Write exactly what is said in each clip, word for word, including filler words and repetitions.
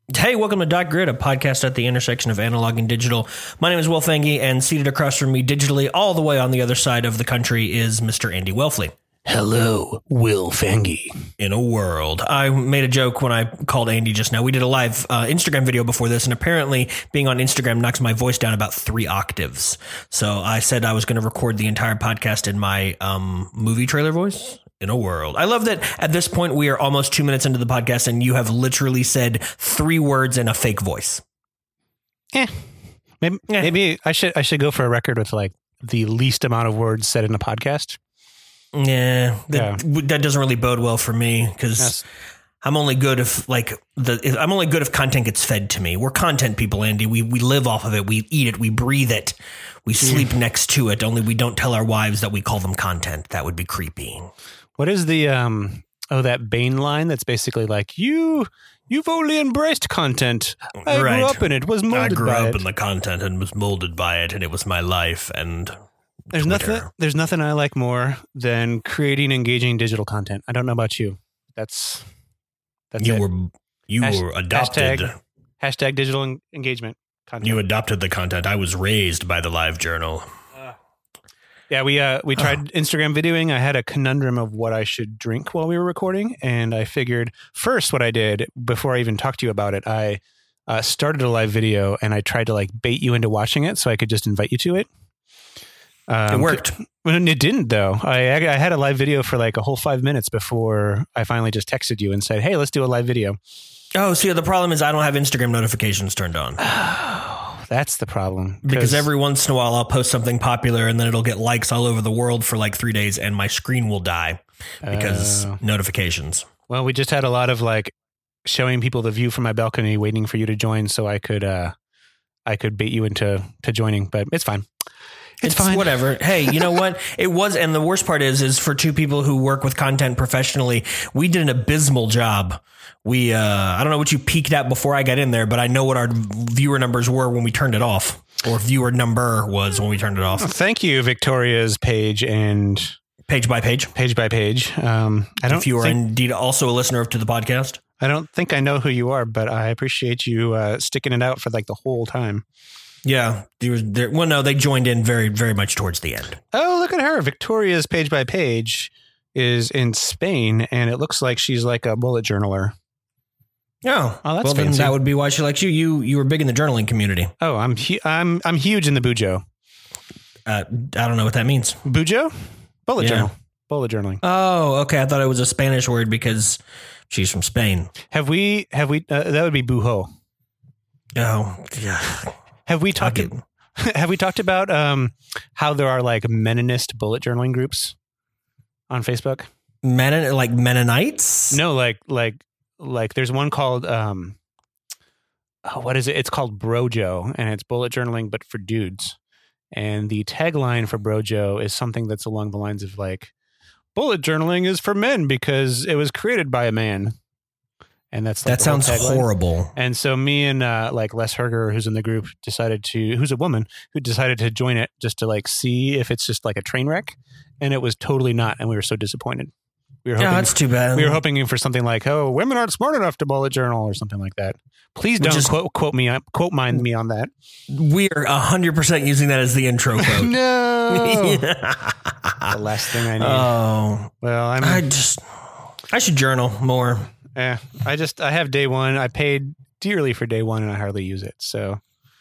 Hey, welcome to Dot Grid, a podcast at the intersection of analog and digital. My name is Will Fengy, and seated across from me digitally all the way on the other side of the country is Mister Andy Wellfleet. Hello, Will Fengy. In a world. I made a joke when I called Andy just now. We did a live uh, Instagram video before this, and apparently being on Instagram knocks my voice down about three octaves. So I said I was going to record the entire podcast in my um, movie trailer voice. In a world. I love that at this point we are almost two minutes into the podcast and you have literally said three words in a fake voice. Eh. Maybe, eh. maybe I should I should go for a record with like the least amount of words said in a podcast. Yeah, that, yeah. that doesn't really bode well for me because yes. I'm only good if like the if, I'm only good if content gets fed to me. We're content people, Andy. We we live off of it. We eat it. We breathe it. We sleep mm. next to it. Only we don't tell our wives that we call them content. That would be creepy. What is the, um, oh, that Bane line that's basically like, you, you've only embraced content. I right. grew up in it, was molded by it. I grew up in the content and was molded by it, and it was my life, and There's Twitter. nothing There's nothing I like more than creating engaging digital content. I don't know about you. That's, that's You it. were, you Hasht- were adopted. Hashtag, hashtag digital en- engagement content. You adopted the content. I was raised by the Live Journal. Yeah, we uh, we tried oh. Instagram videoing. I had a conundrum of what I should drink while we were recording, and I figured first what I did before I even talked to you about it, I uh, started a live video and I tried to like bait you into watching it so I could just invite you to it. Um, it worked. It didn't though. I I had a live video for like a whole five minutes before I finally just texted you and said, "Hey, let's do a live video." Oh, see, the problem is I don't have Instagram notifications turned on. That's the problem. Because every once in a while I'll post something popular and then it'll get likes all over the world for like three days and my screen will die because uh, notifications. Well, we just had a lot of like showing people the view from my balcony waiting for you to join so I could uh, I could bait you into to joining, but it's fine. It's, it's fine. Whatever. Hey, you know what? It was. And the worst part is, is for two people who work with content professionally, we did an abysmal job. We, uh, I don't know what you peaked at before I got in there, but I know what our viewer numbers were when we turned it off, or viewer number was when we turned it off. Oh, thank you, Victoria's page and page by page, page by page. Um, I don't if you are think, indeed also a listener to the podcast. I don't think I know who you are, but I appreciate you uh, sticking it out for like the whole time. Yeah. There was there. Well, no, they joined in very, very much towards the end. Oh, look at her. Victoria's page by page is in Spain, and it looks like she's like a bullet journaler. Oh, oh that's well, fancy. Then that would be why she likes you. You you were big in the journaling community. Oh, I'm hu- I'm I'm huge in the Bujo. Uh, I don't know what that means. Bujo? Bullet yeah. journal. Bullet journaling. Oh, okay. I thought it was a Spanish word because she's from Spain. Have we? Have we? Uh, that would be bujo. Oh, yeah. Have we talked? Have we talked about um, how there are like Mennonist bullet journaling groups on Facebook? Menon like Mennonites? No, like like. Like there's one called, um, oh, what is it? It's called Brojo, and it's bullet journaling, but for dudes. And the tagline for Brojo is something that's along the lines of like, bullet journaling is for men because it was created by a man. And that's like that sounds horrible. And so me and uh, like Les Herger, who's in the group, decided to, who's a woman who decided to join it just to like see if it's just like a train wreck. And it was totally not. And we were so disappointed. We were hoping, yeah, that's too bad. We were hoping for something like, "Oh, women aren't smart enough to bullet journal" or something like that. Please don't Just, quote quote me quote mind me on that. We are a hundred percent using that as the intro quote. No, the last thing I need. Oh, well, I'm. I just I should journal more. Yeah, I just I have day one. I paid dearly for day one, and I hardly use it. So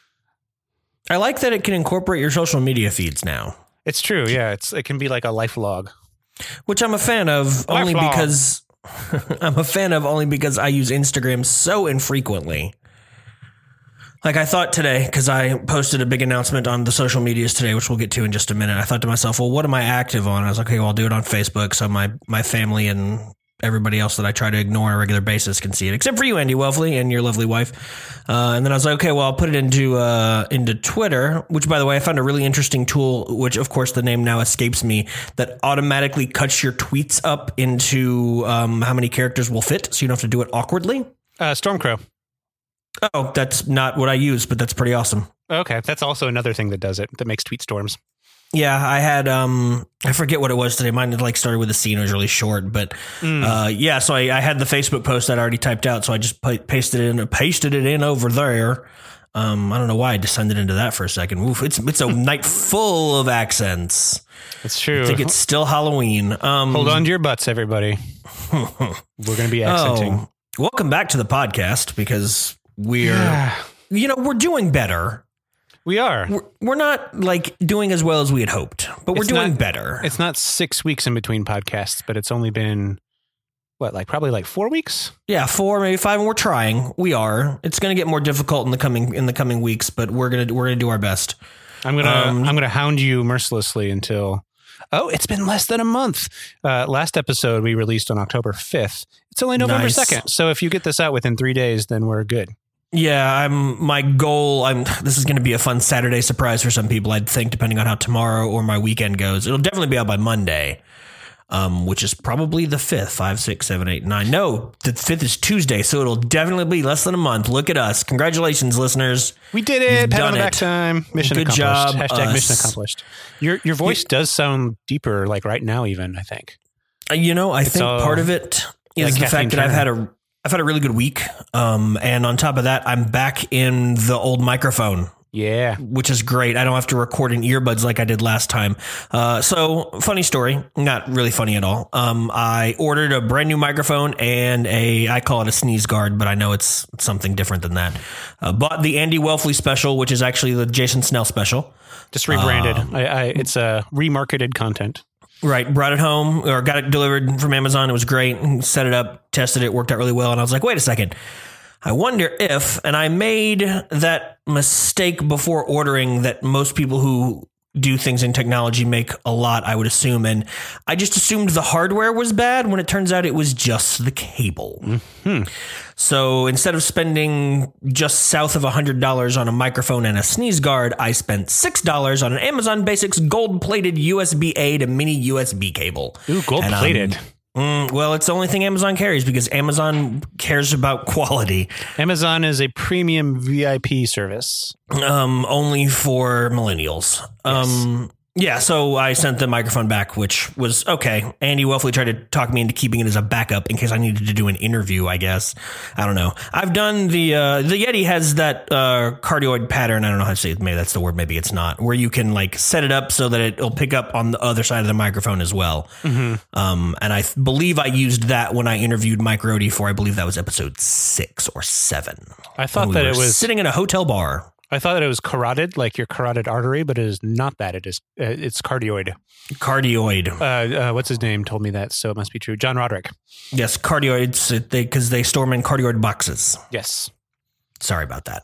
I like that it can incorporate your social media feeds now. It's true. Yeah, it's it can be like a life log. Which I'm a fan of only because I'm a fan of only because I use Instagram so infrequently. Like I thought today, because I posted a big announcement on the social medias today, which we'll get to in just a minute. I thought to myself, well, what am I active on? I was like, okay, well, I'll do it on Facebook. So my, my family and everybody else that I try to ignore on a regular basis can see it, except for you, Andy Wellfleet, and your lovely wife. Uh, and then I was like, okay, well, I'll put it into uh, into Twitter, which, by the way, I found a really interesting tool, which, of course, the name now escapes me, that automatically cuts your tweets up into um, how many characters will fit, so you don't have to do it awkwardly. Uh, Stormcrow. Oh, that's not what I use, but that's pretty awesome. Okay, that's also another thing that does it, that makes tweet storms. Yeah, I had, um, I forget what it was today. Mine had like started with a C and it was really short, but mm. uh, yeah, so I, I had the Facebook post that I already typed out. So I just p- pasted it in, pasted it in over there. Um, I don't know why I descended into that for a second. Oof, it's, it's a night full of accents. It's true. I think it's still Halloween. Um, Hold on to your butts, everybody. We're going to be accenting. Oh, welcome back to the podcast because we're, yeah. you know, we're doing better. We are. We're, we're not like doing as well as we had hoped, but we're it's doing not, better. It's not six weeks in between podcasts, but it's only been what, like probably like four weeks. Yeah, four, maybe five, and we're trying. We are. It's going to get more difficult in the coming in the coming weeks, but we're gonna we're gonna do our best. I'm gonna um, I'm gonna hound you mercilessly until. Oh, it's been less than a month. Uh, last episode we released on October fifth. It's only November nice. second. So if you get this out within three days, then we're good. Yeah, I'm my goal. I'm this is going to be a fun Saturday surprise for some people, I'd think, depending on how tomorrow or my weekend goes. It'll definitely be out by Monday, um, which is probably the fifth, five, six, seven, eight, nine. No, the fifth is Tuesday, so it'll definitely be less than a month. Look at us. Congratulations, listeners. We did it. Pat on the back time. Mission Good accomplished. job. Hashtag us. mission accomplished. Your your voice you, does sound deeper, like right now, even, I think. You know, I it's think all, part of it is like the Kathleen fact that Turner. I've had a I've had a really good week. Um, and on top of that, I'm back in the old microphone. Yeah. Which is great. I don't have to record in earbuds like I did last time. Uh, so funny story, not really funny at all. Um, I ordered a brand new microphone and a, I call it a sneeze guard, but I know it's something different than that. Uh, bought the Andy Welfley special, which is actually the Jason Snell special. Just rebranded. Um, I, I, it's a remarketed content. Right. Brought it home or got it delivered from Amazon. It was great. Set it up, tested it, worked out really well. And I was like, wait a second. I wonder if, and I made that mistake before ordering that most people who do things in technology make a lot, I would assume. And I just assumed the hardware was bad when it turns out it was just the cable. Mm-hmm. So instead of spending just south of one hundred dollars on a microphone and a sneeze guard, I spent six dollars on an Amazon Basics gold-plated U S B A to mini U S B cable. Ooh, gold-plated. And, um, Mm, well, it's the only thing Amazon carries because Amazon cares about quality. Amazon is a premium V I P service. Um, only for millennials. Yes. Um, yeah, so I sent the microphone back, which was okay. Andy Welfley tried to talk me into keeping it as a backup in case I needed to do an interview, I guess. I don't know. I've done the, uh, the Yeti has that, uh, cardioid pattern. I don't know how to say it. Maybe that's the word. Maybe it's not, where you can like set it up so that it'll pick up on the other side of the microphone as well. Mm-hmm. Um, and I th- believe I used that when I interviewed Mike Rohde for, I believe that was episode six or seven. I thought we that it was sitting in a hotel bar. I thought that it was carotid, like your carotid artery, but it is not that. It is, uh, it's cardioid. Cardioid. Uh, uh, what's his name told me that, so it must be true. John Roderick. Yes, cardioids, because they, they store them in cardioid boxes. Yes. Sorry about that.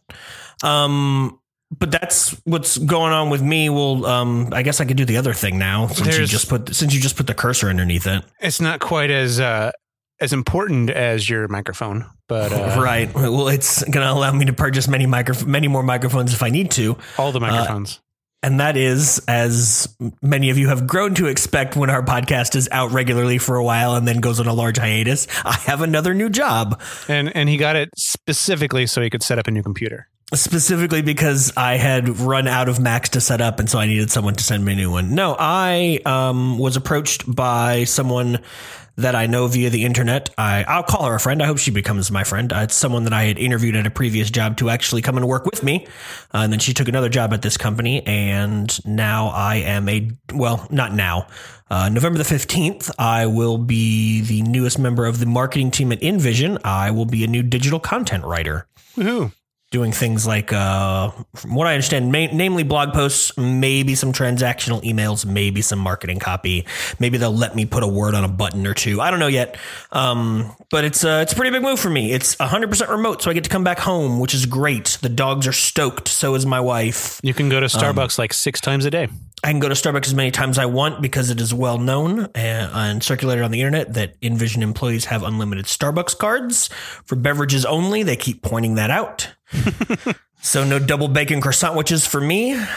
Um, but that's what's going on with me. Well, um, I guess I could do the other thing now since There's, you just put since you just put the cursor underneath it. It's not quite as uh, as important as your microphone, but uh, right. Well, it's going to allow me to purchase many micro many more microphones if I need to. All the microphones. Uh, And that is, as many of you have grown to expect when our podcast is out regularly for a while and then goes on a large hiatus, I have another new job. And and he got it specifically so he could set up a new computer. Specifically because I had run out of Macs to set up, and so I needed someone to send me a new one. No, I um, was approached by someone that I know via the internet. I, I'll call her a friend. I hope she becomes my friend. Uh, it's someone that I had interviewed at a previous job to actually come and work with me. Uh, and then she took another job at this company. And now I am a, well, not now. Uh, November the fifteenth, I will be the newest member of the marketing team at InVision. I will be a new digital content writer. Woohoo. Doing things like, uh, from what I understand, ma- namely blog posts, maybe some transactional emails, maybe some marketing copy. Maybe they'll let me put a word on a button or two. I don't know yet. Um, but it's uh, it's a pretty big move for me. It's one hundred percent remote, so I get to come back home, which is great. The dogs are stoked. So is my wife. You can go to Starbucks um, like six times a day. I can go to Starbucks as many times as I want because it is well known and, and circulated on the internet that InVision employees have unlimited Starbucks cards for beverages only. They keep pointing that out. So no double bacon croissant, which is for me.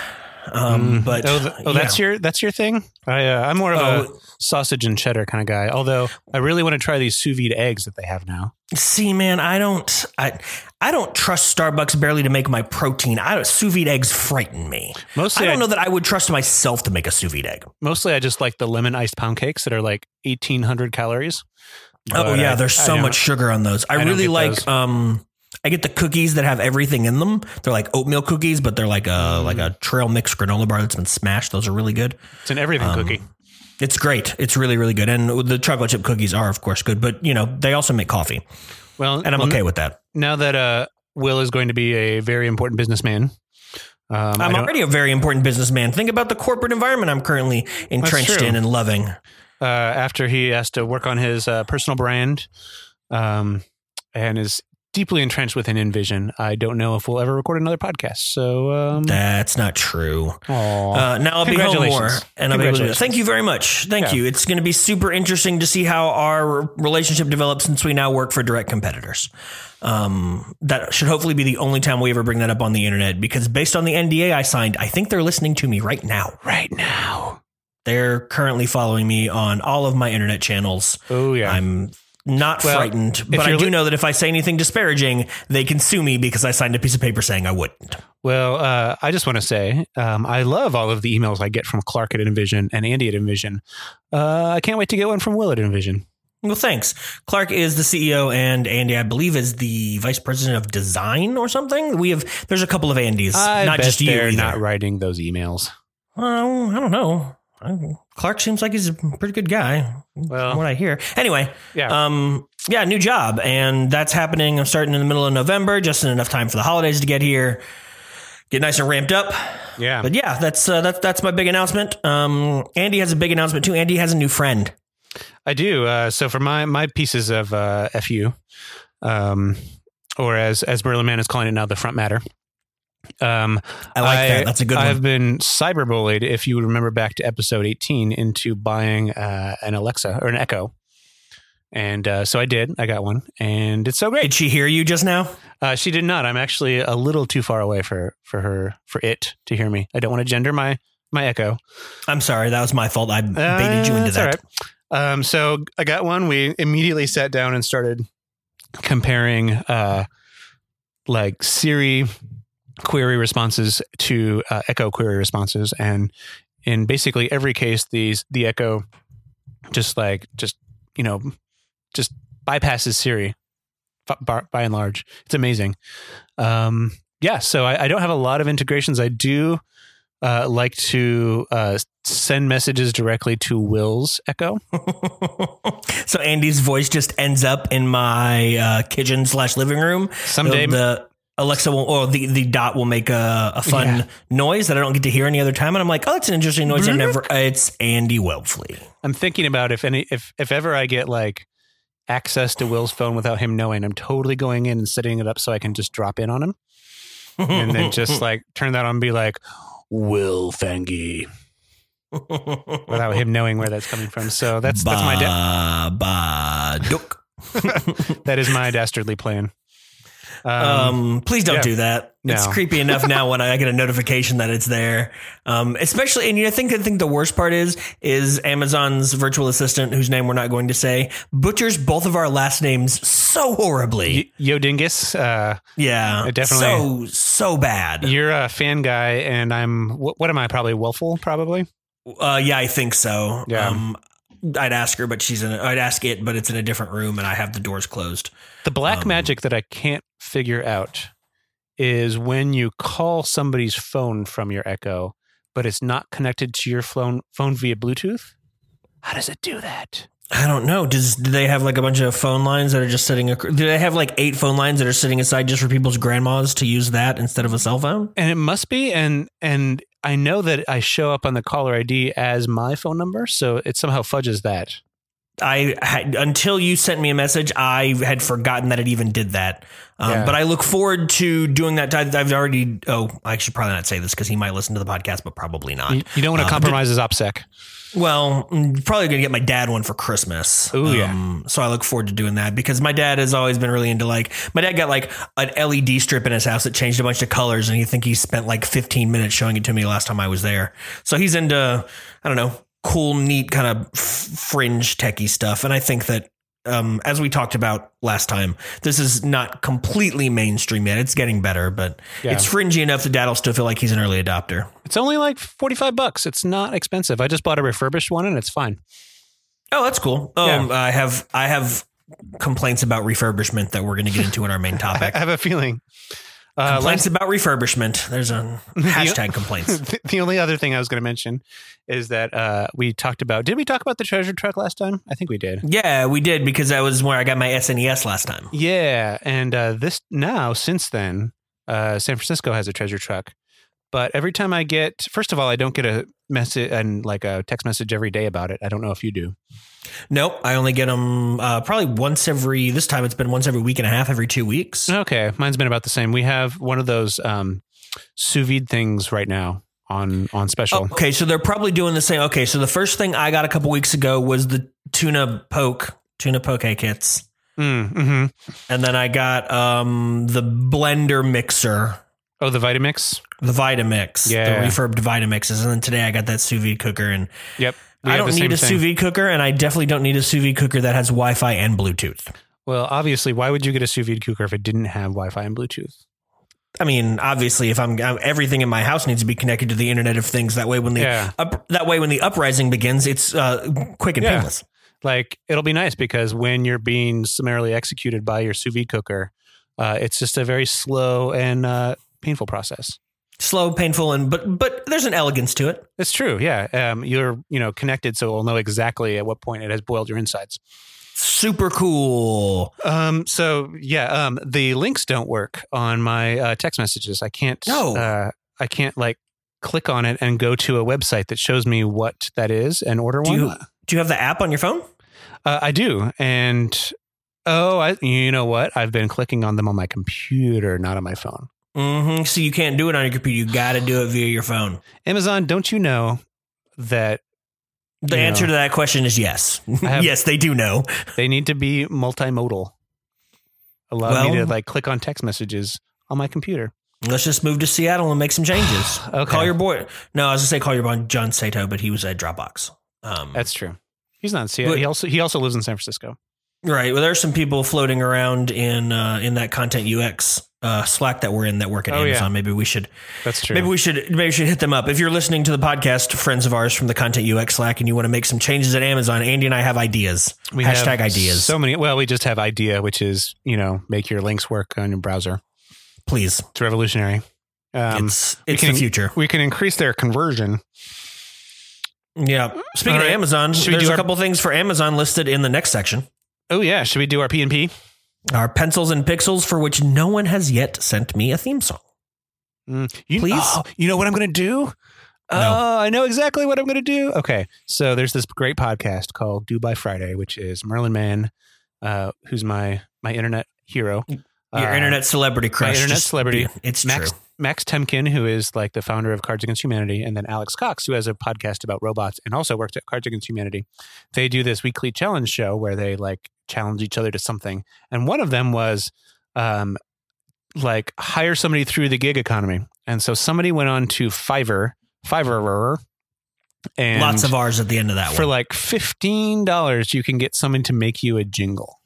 Um, mm. But oh, the, oh yeah. that's your that's your thing. I uh, I'm more of oh, a sausage and cheddar kind of guy. Although I really want to try these sous vide eggs that they have now. See, man, I don't I I don't trust Starbucks barely to make my protein. I sous vide eggs frighten me. Mostly, I don't I, know that I would trust myself to make a sous vide egg. Mostly, I just like the lemon iced pound cakes that are like eighteen hundred calories. Oh yeah, I, there's so much sugar on those. I, I really like. Those. Um, I get the cookies that have everything in them. They're like oatmeal cookies, but they're like a mm. like a trail mix granola bar that's been smashed. Those are really good. It's an everything um, cookie. It's great. It's really, really good. And the chocolate chip cookies are, of course, good. But, you know, they also make coffee. Well, and I'm well, okay with that. Now that uh, Will is going to be a very important businessman. Um, I'm already a very important businessman. Think about the corporate environment I'm currently entrenched in and loving. Uh, after he has to work on his uh, personal brand um, and is deeply entrenched within InVision, I don't know if we'll ever record another podcast. So um, that's not true. Uh, now I'll be home more, and I'll be able to do it. Thank you very much. Thank yeah. you. It's going to be super interesting to see how our relationship develops since we now work for direct competitors. Um, that should hopefully be the only time we ever bring that up on the internet, because based on the N D A I signed, I think they're listening to me right now. Right now, they're currently following me on all of my internet channels. Oh yeah, I'm. Not well, frightened, but I do li- know that if I say anything disparaging, they can sue me because I signed a piece of paper saying I wouldn't. Well, uh, I just want to say um, I love all of the emails I get from Clark at InVision and Andy at InVision. Uh, I can't wait to get one from Will at InVision. Well, thanks. Clark is the C E O, and Andy, I believe, is the vice president of design or something. We have there's a couple of Andys, I not bet just you. They're either. Not writing those emails. Well, I don't know. Clark seems like he's a pretty good guy, well, from what I hear. Anyway, yeah, um, yeah, new job, and that's happening. I'm starting in the middle of November, just in enough time for the holidays to get here, get nice and ramped up. Yeah, but yeah, that's uh, that's that's my big announcement. Um, Andy has a big announcement too. Andy has a new friend. I do. Uh, so for my my pieces of uh, F U, um, or as as Merlin Mann is calling it now, the front matter. Um, I like I, that. That's a good one. I've been cyberbullied, if you remember back to episode eighteen, into buying uh, an Alexa or an Echo. And uh, so I did. I got one, and it's so great. Did she hear you just now? Uh, she did not. I'm actually a little too far away for, for her, for it to hear me. I don't want to gender my, my Echo. I'm sorry. That was my fault. I baited uh, you into that. All right. Um, so I got one. We immediately sat down and started comparing uh, like Siri query responses to uh, Echo query responses, and in basically every case, these the Echo just like just you know just bypasses Siri by, by and large. It's amazing. Um, yeah, so I, I don't have a lot of integrations. I do uh, like to uh, send messages directly to Will's Echo. So Andy's voice just ends up in my uh, kitchen slash living room someday. The, Alexa will, or the, the dot will make a, a fun yeah. noise that I don't get to hear any other time. And I'm like, oh, that's an interesting noise. I never, it's Andy Whelpfly. I'm thinking about if any, if, if ever I get like access to Will's phone without him knowing, I'm totally going in and setting it up so I can just drop in on him and then just like turn that on and be like, Will Fangy, without him knowing where that's coming from. So that's, ba, that's my, da- ba, duck. That is my dastardly plan. Um, um, please don't yeah. do that. No. It's creepy enough now when I get a notification that it's there. Um, especially, and you know, I think, I think the worst part is, is Amazon's virtual assistant, whose name we're not going to say, butchers both of our last names so horribly. Y- Yo Dingus. Uh, yeah, definitely. So, so bad. You're a fan guy, and I'm, what, what am I? Probably Wolful, probably. Uh, yeah, I think so. Yeah. Um, I'd ask her, but she's in, a, I'd ask it, but it's in a different room and I have the doors closed. The black um, magic that I can't figure out is when you call somebody's phone from your Echo, but it's not connected to your phone phone via Bluetooth. How does it do that? I don't know. Does do they have like a bunch of phone lines that are just sitting? Do they have like eight phone lines that are sitting aside just for people's grandmas to use that instead of a cell phone? And it must be. And and I know that I show up on the caller I D as my phone number, so it somehow fudges that. I had, until you sent me a message, I had forgotten that it even did that. Um, Yeah. But I look forward to doing that. I've I've already. Oh, I should probably not say this because he might listen to the podcast, but probably not. You, you don't want to Uh, compromise his OPSEC. Well, I'm probably going to get my dad one for Christmas. Ooh, yeah. Um, so I look forward to doing that because my dad has always been really into like, my dad got like an L E D strip in his house that changed a bunch of colors. And you think he spent like fifteen minutes showing it to me last time I was there. So he's into, I don't know, cool, neat kind of f- fringe techie stuff. And I think that, um, as we talked about last time, this is not completely mainstream yet. It's getting better, but Yeah. it's fringy enough that dad will still feel like he's an early adopter. It's only like forty-five bucks. It's not expensive. I just bought a refurbished one and it's fine. Oh, that's cool. Oh, Yeah. um, I have I have complaints about refurbishment that we're going to get into in our main topic. I have a feeling. Uh, complaints about refurbishment. There's a hashtag complaints. The, the only other thing I was going to mention is that uh, we talked about. Did we talk about the treasure truck last time? I think we did. Yeah, we did because that was where I got my S N E S last time. Yeah, and uh, this now since then, uh, San Francisco has a treasure truck. But every time I get, first of all, I don't get a message and like a text message every day about it. I don't know if you do. Nope, I only get them uh, probably once every. This time it's been once every week and a half, every two weeks. Okay, mine's been about the same. We have one of those um, sous vide things right now on on special. Okay, so they're probably doing the same. Okay, so the first thing I got a couple weeks ago was the tuna poke, tuna poke kits. Mm, mm-hmm. And then I got um, the blender mixer. Oh, the Vitamix? The Vitamix. Yeah. The refurbed Vitamixes. And then today I got that sous vide cooker. And Yep. we I have don't the need a same sous thing. vide cooker, and I definitely don't need a sous vide cooker that has Wi-Fi and Bluetooth. Well, obviously, why would you get a sous vide cooker if it didn't have Wi-Fi and Bluetooth? I mean, obviously, if I'm, I'm everything in my house needs to be connected to the Internet of Things. That way, when the Yeah. up, that way when the uprising begins, it's uh, quick and Yeah. painless. Like, it'll be nice because when you're being summarily executed by your sous vide cooker, uh, it's just a very slow and uh, painful process. Slow, painful, and but but there's an elegance to it. It's true, yeah. Um, you're you know connected, so it'll know exactly at what point it has boiled your insides. Super cool. Um, so yeah, um, the links don't work on my uh, text messages. I can't. No. uh, I can't like click on it and go to a website that shows me what that is and order Do one. you do you have the app on your phone? Uh, I do, and oh, I, you know what? I've been clicking on them on my computer, not on my phone. Mm-hmm. So you can't do it on your computer. You got to do it via your phone. Amazon, don't you know that The you answer know, to that question is yes. have- Yes, they do know. they need to be multimodal? Allow Well- me to like click on text messages on my computer. Let's just move to Seattle and make some changes. Okay. Call your boy. No, I was gonna say call your boy John Sato, but he was at Dropbox. Um, That's true. He's not in Seattle. But- He also he also lives in San Francisco. right. Well, there's some people floating around in uh, in that content U X uh, Slack that we're in that work at Oh, yeah. Amazon. Maybe we should. That's true. Maybe we should. Maybe we should hit them up. If you're listening to the podcast, friends of ours from the content U X Slack, and you want to make some changes at Amazon, Andy and I have ideas. We Hashtag have ideas. So many. Well, we just have idea, which is you know make your links work on your browser. Please. It's revolutionary. Um, it's we it's can- the future. we can increase their conversion. Yeah. Speaking All right. of Amazon, Should we there's do a our- couple things for Amazon listed in the next section. Oh yeah, should we do our P and P? Our pencils and pixels for which no one has yet sent me a theme song. Mm, you, Please? oh, you know what I'm going to do? Oh, I know exactly what I'm going to do. Okay, so there's this great podcast called Do by Friday, which is Merlin Mann, uh, who's my my internet hero. Your Uh, internet celebrity crush. internet Just- celebrity. It's Max true. Max Temkin, who is like the founder of Cards Against Humanity, and then Alex Cox, who has a podcast about robots and also worked at Cards Against Humanity. They do this weekly challenge show where they like challenge each other to something, and one of them was um, like hire somebody through the gig economy. And so somebody went on to Fiverr, Fiverr, and Lots of R's at the end of that for one. like fifteen dollars, you can get someone to make you a jingle.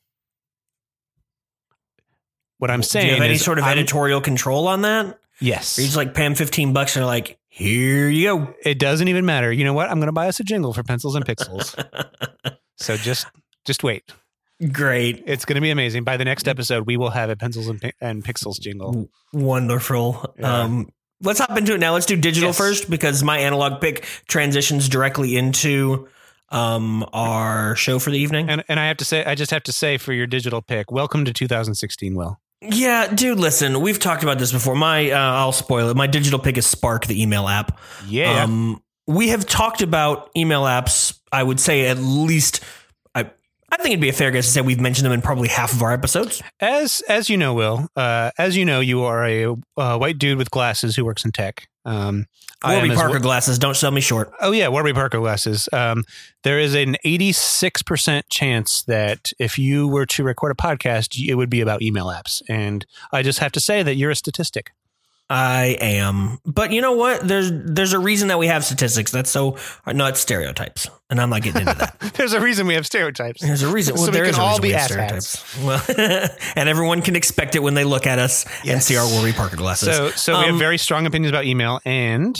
What I'm Do saying you have any is sort of I'm- editorial control on that? yes. Or you just like pay them fifteen bucks and they're like, here you go. It doesn't even matter. You know what? I'm going to buy us a jingle for Pencils and Pixels. So just just wait. Great. It's going to be amazing. By the next episode, we will have a Pencils and, Pi- and Pixels jingle. Wonderful. Yeah. Um, let's hop into it now. Let's do digital Yes. first because my analog pick transitions directly into um, our show for the evening. And and I have to say, I just have to say for your digital pick, welcome to two thousand sixteen, Will. Yeah, dude, listen, we've talked about this before. My, uh, I'll spoil it. My digital pick is Spark, the email app. Yeah. Um, we have talked about email apps, I would say at least I, I think it'd be a fair guess to say we've mentioned them in probably half of our episodes. As as you know, Will, uh, as you know, you are a uh, white dude with glasses who works in tech. Um, Warby Parker well. glasses, don't sell me short. Oh, yeah, Warby Parker glasses. Um, there is an eighty-six percent chance that if you were to record a podcast, it would be about email apps. And I just have to say that you're a statistic. I am. But you know what? There's there's a reason that we have statistics. That's so, no, it's stereotypes. And I'm not getting into that. There's a reason we have stereotypes. There's a reason. Well, so there we is can a all reason be we have stereotypes. Well, and everyone can expect it when they look at us yes. and see our Warby Parker glasses. So, so um, we have very strong opinions about email, and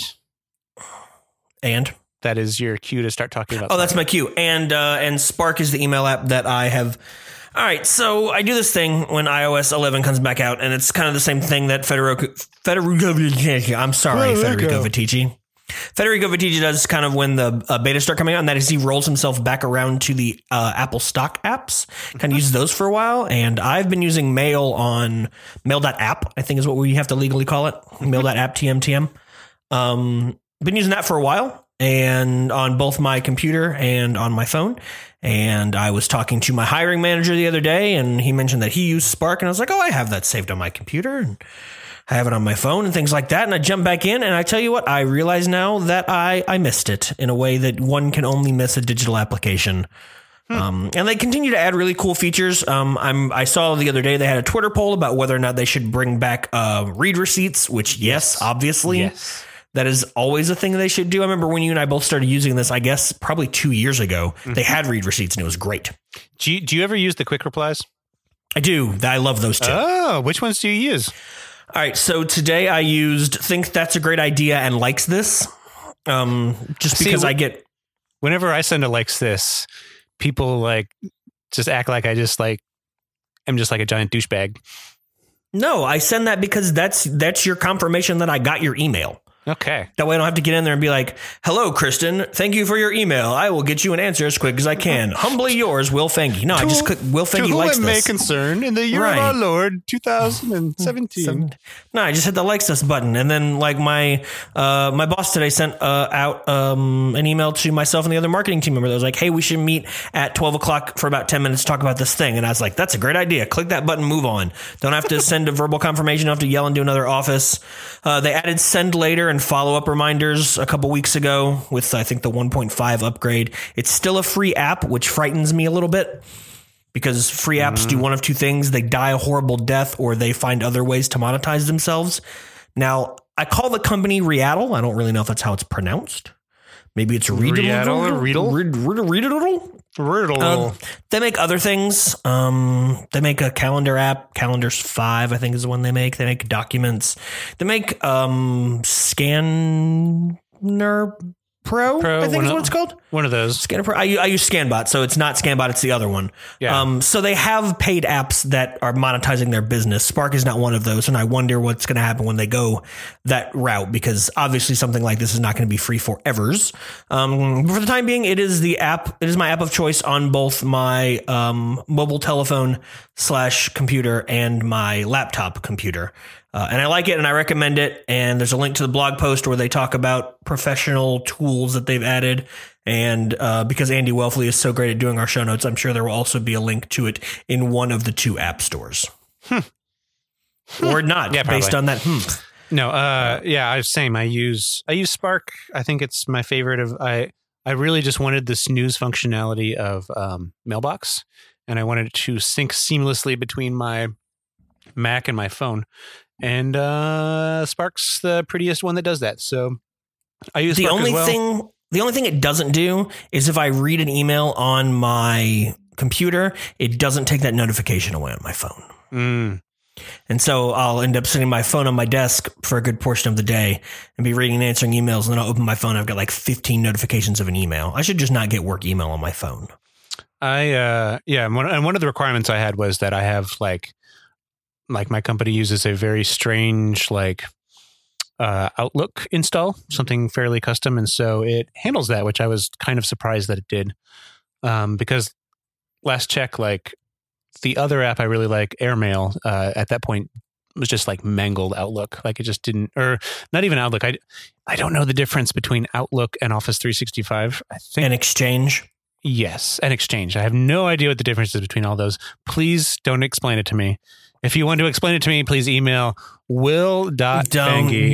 and that is your cue to start talking about. Oh, that's my cue. And uh, and Spark is the email app that I have. All right, so I do this thing when i O S eleven comes back out, and it's kind of the same thing that Federico, Federico I'm sorry, Federico Viticci. Federico Viticci does kind of when the uh, betas start coming out, and that is he rolls himself back around to the uh, Apple stock apps, kind of uses those for a while, and I've been using Mail on Mail.app, I think is what we have to legally call it, Mail.app, T M T M. Um, been using that for a while, and on both my computer and on my phone. And I was talking to my hiring manager the other day, and he mentioned that he used Spark, and I was like, oh, I have that saved on my computer, and I have it on my phone and things like that. And I jumped back in, and I tell you what, I realize now that I, I missed it in a way that one can only miss a digital application. Hmm. Um, and they continue to add really cool features. Um, I'm, I saw the other day they had a Twitter poll about whether or not they should bring back uh, read receipts, which, yes, yes obviously. Yes. That is always a thing they should do. I remember when you and I both started using this, I guess, probably two years ago. Mm-hmm. They had read receipts, and it was great. Do you, do you ever use the quick replies? I do. I love those too. Oh, which ones do you use? All right. So today I used think that's a great idea and likes this. Um, just because See, I get. Whenever I send a likes this, people like just act like I just like I'm just like a giant douchebag. No, I send that because that's that's your confirmation that I got your email. Okay. That way I don't have to get in there and be like, hello, Kristen. Thank you for your email. I will get you an answer as quick as I can. Humbly yours, Will Fengy. No, to, I just click Will Fengy likes this. To whom it may concern in the year right. of our Lord, two thousand seventeen. No, I just hit the likes this button. And then like my uh, my boss today sent uh, out um, an email to myself and the other marketing team member that was like, hey, we should meet at twelve o'clock for about ten minutes to talk about this thing. And I was like, that's a great idea. Click that button, move on. Don't have to send a verbal confirmation. Don't have to yell into another office. Uh, they added send later and follow-up reminders a couple weeks ago with, I think, the one point five upgrade. It's still a free app, which frightens me a little bit because free apps mm. do one of two things. They die a horrible death or they find other ways to monetize themselves. Now, I call the company Readdle. I don't really know if that's how it's pronounced. Maybe it's Readdle. Readdle? Readdle? Readdle. Um, they make other things. Um, they make a calendar app. Calendars five, I think, is the one they make. They make documents. They make um, Scanner Pro, Pro, I think is of, what it's called. One of those. Scanner Pro. I, I use ScanBot, so it's not ScanBot, it's the other one. Yeah. Um, so they have paid apps that are monetizing their business. Spark is not one of those, and I wonder what's going to happen when they go that route, because obviously something like this is not going to be free forevers. Um, for the time being, it is the app. It is my app of choice on both my um, mobile telephone slash computer and my laptop computer. Uh, and I like it and I recommend it. And there's a link to the blog post where they talk about professional tools that they've added. And uh, because Andy Welfley is so great at doing our show notes, I'm sure there will also be a link to it in one of the two app stores. Hmm. Or not, yeah, based on that. Hmm. No, uh, yeah, I was same. I use I use Spark. I think it's my favorite of I I really just wanted the snooze functionality of um, Mailbox, and I wanted to sync seamlessly between my Mac and my phone. And uh, Spark's the prettiest one that does that. So I use the Spark only as well. thing. The only thing it doesn't do is if I read an email on my computer, it doesn't take that notification away on my phone. Mm. And so I'll end up sitting my phone on my desk for a good portion of the day and be reading and answering emails. And then I'll open my phone. I've got like fifteen notifications of an email. I should just not get work email on my phone. I, uh, yeah. And one, and one of the requirements I had was that I have like, like my company uses a very strange, like, uh, Outlook install, something fairly custom. And so it handles that, which I was kind of surprised that it did. Um, because last check, like the other app I really like, Airmail, uh, at that point was just like mangled Outlook. Like it just didn't, or not even Outlook. I, I don't know the difference between Outlook and Office three sixty-five. I think an Exchange. Yes, and Exchange. I have no idea what the difference is between all those. Please don't explain it to me. If you want to explain it to me, please email will dot Don't,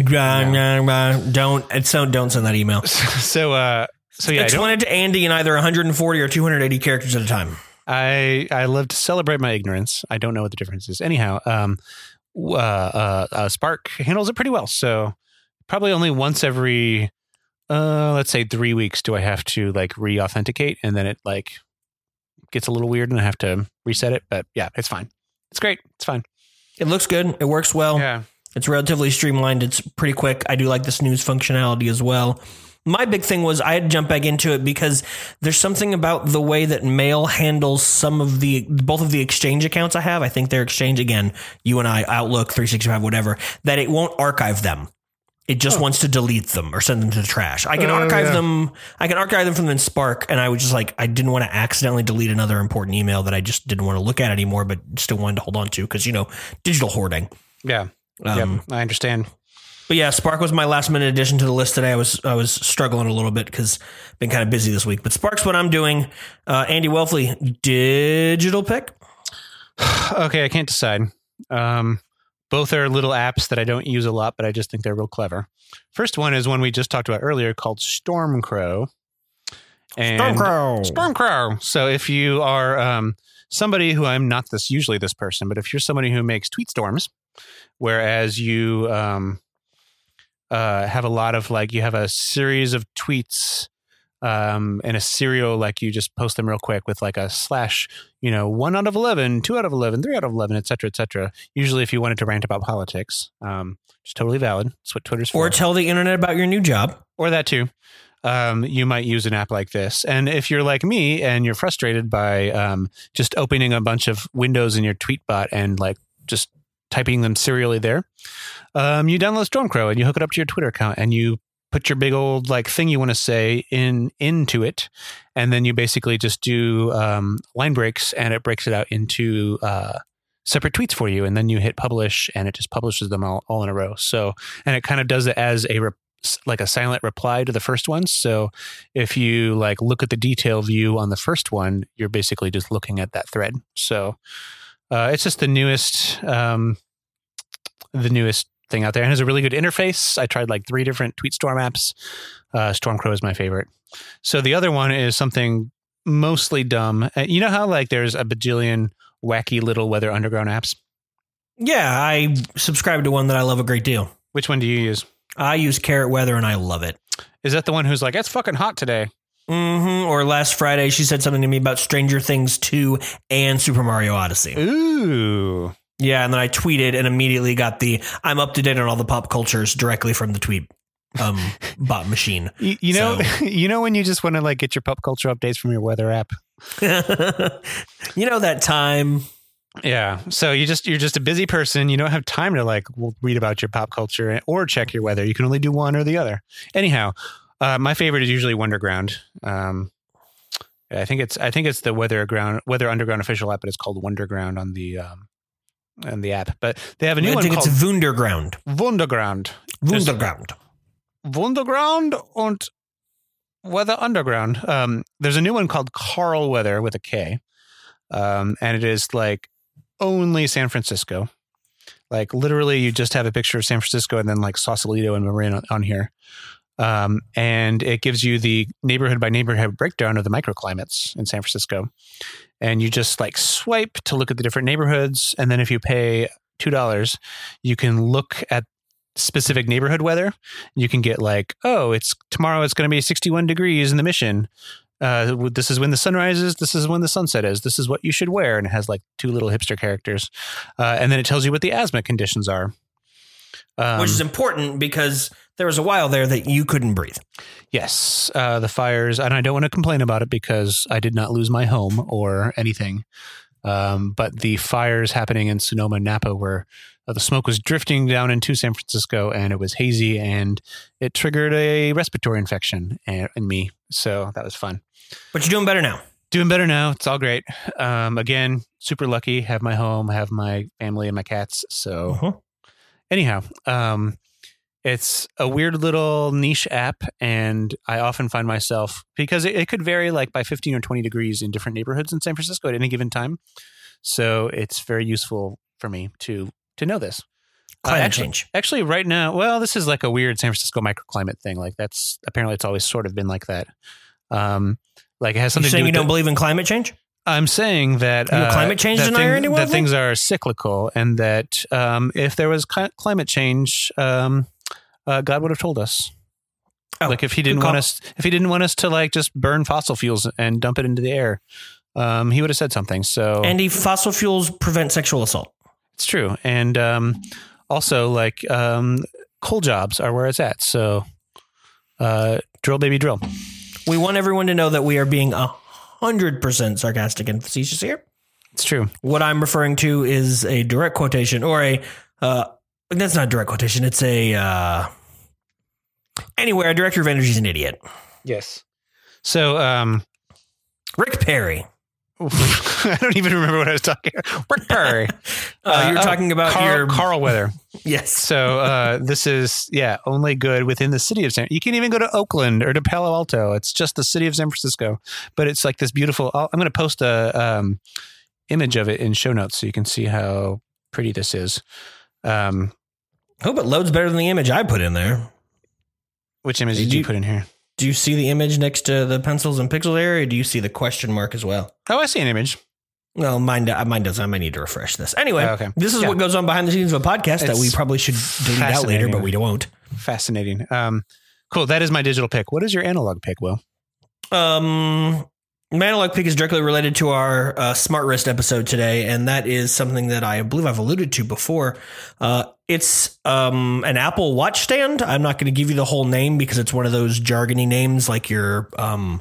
don't, so don't send that email. So, uh, so yeah, explain it to Andy in either one hundred forty or two hundred eighty characters at a time. I I love to celebrate my ignorance. I don't know what the difference is. Anyhow, um, uh, uh, uh, Spark handles it pretty well. So probably only once every, uh, let's say three weeks do I have to like re-authenticate, and then it like gets a little weird and I have to reset it. But yeah, it's fine. It's great. It's fine. It looks good. It works well. Yeah. It's relatively streamlined. It's pretty quick. I do like the snooze functionality as well. My big thing was I had to jump back into it because there's something about the way that Mail handles some of the, both of the Exchange accounts I have. I think they're Exchange, again, you and I, Outlook, three sixty-five, whatever, that it won't archive them. It just oh. wants to delete them or send them to the trash. I can uh, archive yeah. them. I can archive them from the Spark. And I was just like, I didn't want to accidentally delete another important email that I just didn't want to look at anymore, but still wanted to hold on to because, you know, digital hoarding. Yeah. Um, yep, I understand. But yeah, Spark was my last minute addition to the list today. I was I was struggling a little bit because I've been kind of busy this week. But Spark's what I'm doing. Uh, Andy Welfley, digital pick? Okay, I can't decide. Um, both are little apps that I don't use a lot, but I just think they're real clever. First one is one we just talked about earlier called Stormcrow. And Stormcrow. Stormcrow. So if you are um, somebody who I'm not this usually this person, but if you're somebody who makes tweet storms, whereas you um, uh, have a lot of like you have a series of tweets um, in a serial, like you just post them real quick with like a slash, you know, one out of eleven, two out of eleven, three out of eleven, et cetera, et cetera. Usually if you wanted to rant about politics, um, it's totally valid. It's what Twitter's for. Or tell the internet about your new job. Or that too. Um, you might use an app like this. And if you're like me and you're frustrated by um, just opening a bunch of windows in your Tweetbot and like just typing them serially there, um, you download Stormcrow and you hook it up to your Twitter account and you put your big old like thing you want to say in into it, and then you basically just do um, line breaks and it breaks it out into uh, separate tweets for you, and then you hit publish and it just publishes them all, all in a row. So, and it kind of does it as a re- like a silent reply to the first one. So if you like look at the detail view on the first one, you're basically just looking at that thread. So uh, it's just the newest, um, the newest thing out there, and has a really good interface. I tried like three different TweetStorm apps. Uh, Stormcrow is my favorite. So the other one is something mostly dumb. Uh, you know how like there's a bajillion wacky little Weather Underground apps? Yeah, I subscribe to one that I love a great deal. Which one do you use? I use Carrot Weather and I love it. Is that the one who's like, it's fucking hot today? Mm-hmm. Or last Friday, she said something to me about Stranger Things two and Super Mario Odyssey. Ooh. Yeah, and then I tweeted and immediately got the I'm up to date on all the pop cultures directly from the tweet um, bot machine. You, you know, so. you know when you just want to like get your pop culture updates from your weather app. You know that time. Yeah. So you just you're just a busy person. You don't have time to like read about your pop culture or check your weather. You can only do one or the other. Anyhow, uh, my favorite is usually Wonderground. Um, I think it's I think it's the Weather Ground Weather Underground official app, but it's called Wonderground on the um, on the app. But they have a new I one think called it's Wunderground. Wunderground. Wunderground. Wunderground und Weather Underground. Um, there's a new one called Carl Weather with a K, um, and it is like only San Francisco. Like literally, you just have a picture of San Francisco and then like Sausalito and Marin on, on here. Um, and it gives you the neighborhood by neighborhood breakdown of the microclimates in San Francisco. And you just like swipe to look at the different neighborhoods. And then if you pay two dollars, you can look at specific neighborhood weather. You can get like, oh, it's tomorrow. It's going to be sixty-one degrees in the Mission. Uh, this is when the sun rises. This is when the sunset is. This is what you should wear. And it has like two little hipster characters. Uh, and then it tells you what the asthma conditions are. Um, Which is important because there was a while there that you couldn't breathe. Yes. Uh, the fires. And I don't want to complain about it because I did not lose my home or anything. Um, but the fires happening in Sonoma, Napa, where uh, the smoke was drifting down into San Francisco and it was hazy and it triggered a respiratory infection in me. So that was fun. But you're doing better now. Doing better now. It's all great. Um, again, super lucky. Have my home, have my family and my cats. So uh-huh. anyhow, um, It's a weird little niche app, and I often find myself, because it, it could vary like by fifteen or twenty degrees in different neighborhoods in San Francisco at any given time. So it's very useful for me to to know this. Climate uh, actually, change. Actually, right now, well, this is like a weird San Francisco microclimate thing. Like that's apparently it's always sort of been like that. Um, like it has something You're to saying do you with don't the, believe in climate change? I'm saying that Are you a uh, climate change that, denier thing, anyway? that things are cyclical, and that um, if there was cli- climate change, um, uh, God would have told us. Oh, like if he didn't good call. want us, if he didn't want us to like just burn fossil fuels and dump it into the air, um, he would have said something. So Andy, fossil fuels prevent sexual assault. it's true, and um, also like um, coal jobs are where it's at. So uh, drill, baby, drill. We want everyone to know that we are being a hundred percent sarcastic and facetious here. It's true. What I'm referring to is a direct quotation, or a uh, that's not a direct quotation. It's a uh, anyway. Our director of energy is an idiot. Yes. So um, Rick Perry. I don't even remember what I was talking about. Rick Perry. Uh, you're oh, talking about Carl, your Carl Weather. yes. So uh, this is, yeah, only good within the city of San. You can't even go to Oakland or to Palo Alto. It's just the city of San Francisco. But it's like this beautiful. I'll, I'm going to post a um, image of it in show notes so you can see how pretty this is. Um, Hope it loads better than the image I put in there. which image did, Did you, you- put in here? Do you see the image next to the pencils and pixels area, or do you see the question mark as well? Oh, I see an image. Well, mine, mine does. I might need to refresh this. Anyway, Oh, okay. this is Yeah. what goes on behind the scenes of a podcast that It's we probably should delete out later, but we won't. Fascinating. Um, cool. That is my digital pick. What is your analog pick, Will? Um, my analog pick is directly related to our uh, Smart Wrist episode today, and that is something that I believe I've alluded to before. Uh, it's um, an Apple Watch stand. I'm not going to give you the whole name because it's one of those jargony names like your um,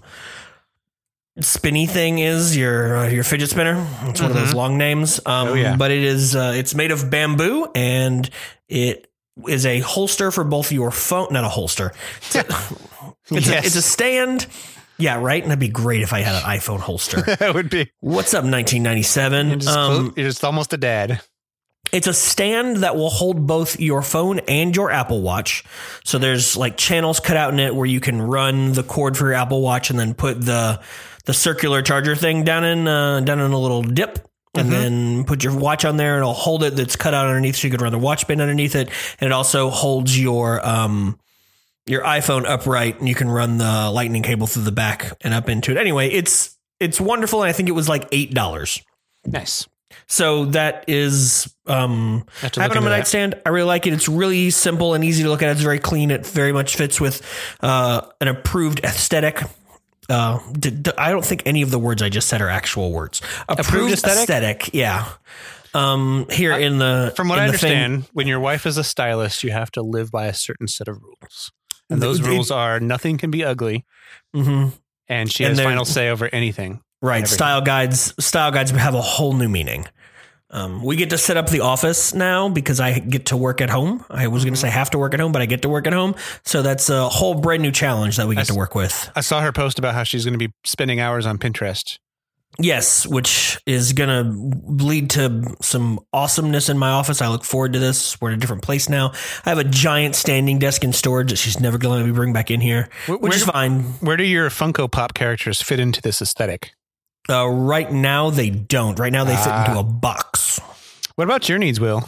spinny thing is, your uh, your fidget spinner. It's one of those long names. Um, Oh, yeah. But it is uh, it's made of bamboo, and it is a holster for both your phone. Not a holster. It's a, it's, Yes. a, it's a stand. Yeah, right. And that'd be great if I had an iPhone holster. That would be. What's up, nineteen ninety-seven? You're just, Um, you're just almost a dad. it's a stand that will hold both your phone and your Apple Watch. So there's like channels cut out in it where you can run the cord for your Apple Watch and then put the the circular charger thing down in uh, down in a little dip. And then put your watch on there and it'll hold it. That's cut out underneath, so you can run the watch band underneath it. And it also holds your um your iPhone upright, and you can run the lightning cable through the back and up into it. Anyway, it's it's wonderful, and I think it was like eight dollars. Nice. So that is um Have to look having on into my that. nightstand. I really like it. It's really simple and easy to look at. It's very clean. It very much fits with uh, an approved aesthetic. Uh, d- d- I don't think any of the words I just said are actual words. Approved, aesthetic? aesthetic? Yeah. Um, here in the From what in I the thing- understand, when your wife is a stylist, you have to live by a certain set of rules. And The- those the- rules are nothing can be ugly, Mhm. and she And has they're- final say over anything. Right. Everything. Style guides, style guides have a whole new meaning. Um, we get to set up the office now because I get to work at home. I was going to say have to work at home, but I get to work at home. So that's a whole brand new challenge that we get I to s- work with. I saw her post about how she's going to be spending hours on Pinterest. Yes, which is going to lead to some awesomeness in my office. I look forward to this. We're in a different place now. I have a giant standing desk in storage that she's never going to let me bring back in here, Where- which where is do- fine. Where do your Funko Pop characters fit into this aesthetic? Uh, right now, they don't. Right now, they fit Ah. into a box. What about your needs, Will?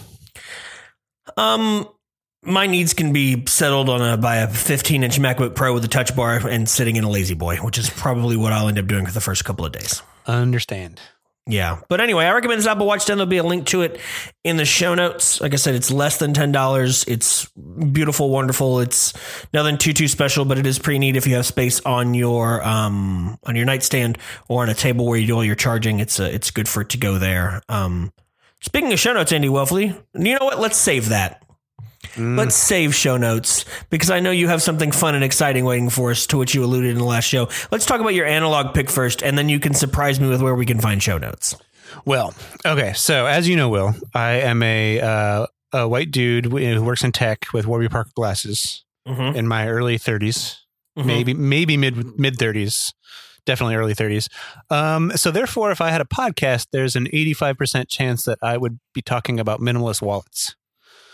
Um, my needs can be settled on a by a fifteen inch MacBook Pro with a touch bar and sitting in a Lazy Boy, which is probably what I'll end up doing for the first couple of days. Understand. Yeah. But anyway, I recommend this Apple Watch ten. There'll be a link to it in the show notes. Like I said, it's less than ten dollars. It's beautiful, wonderful. It's nothing too, too special, but it is pretty neat if you have space on your, um, on your nightstand or on a table where you do all your charging. It's a, it's good for it to go there. Um, speaking of show notes, Andy Welfley, you know what? Let's save that. Let's save show notes because I know you have something fun and exciting waiting for us, to which you alluded in the last show. Let's talk about your analog pick first, and then you can surprise me with where we can find show notes. Well, okay. So as you know, Will, I am a uh, a white dude who works in tech with Warby Parker glasses Mm-hmm. in my early thirties, Mhm. maybe maybe mid mid thirties, definitely early thirties. Um, so therefore, if I had a podcast, there's an eighty-five percent chance that I would be talking about minimalist wallets.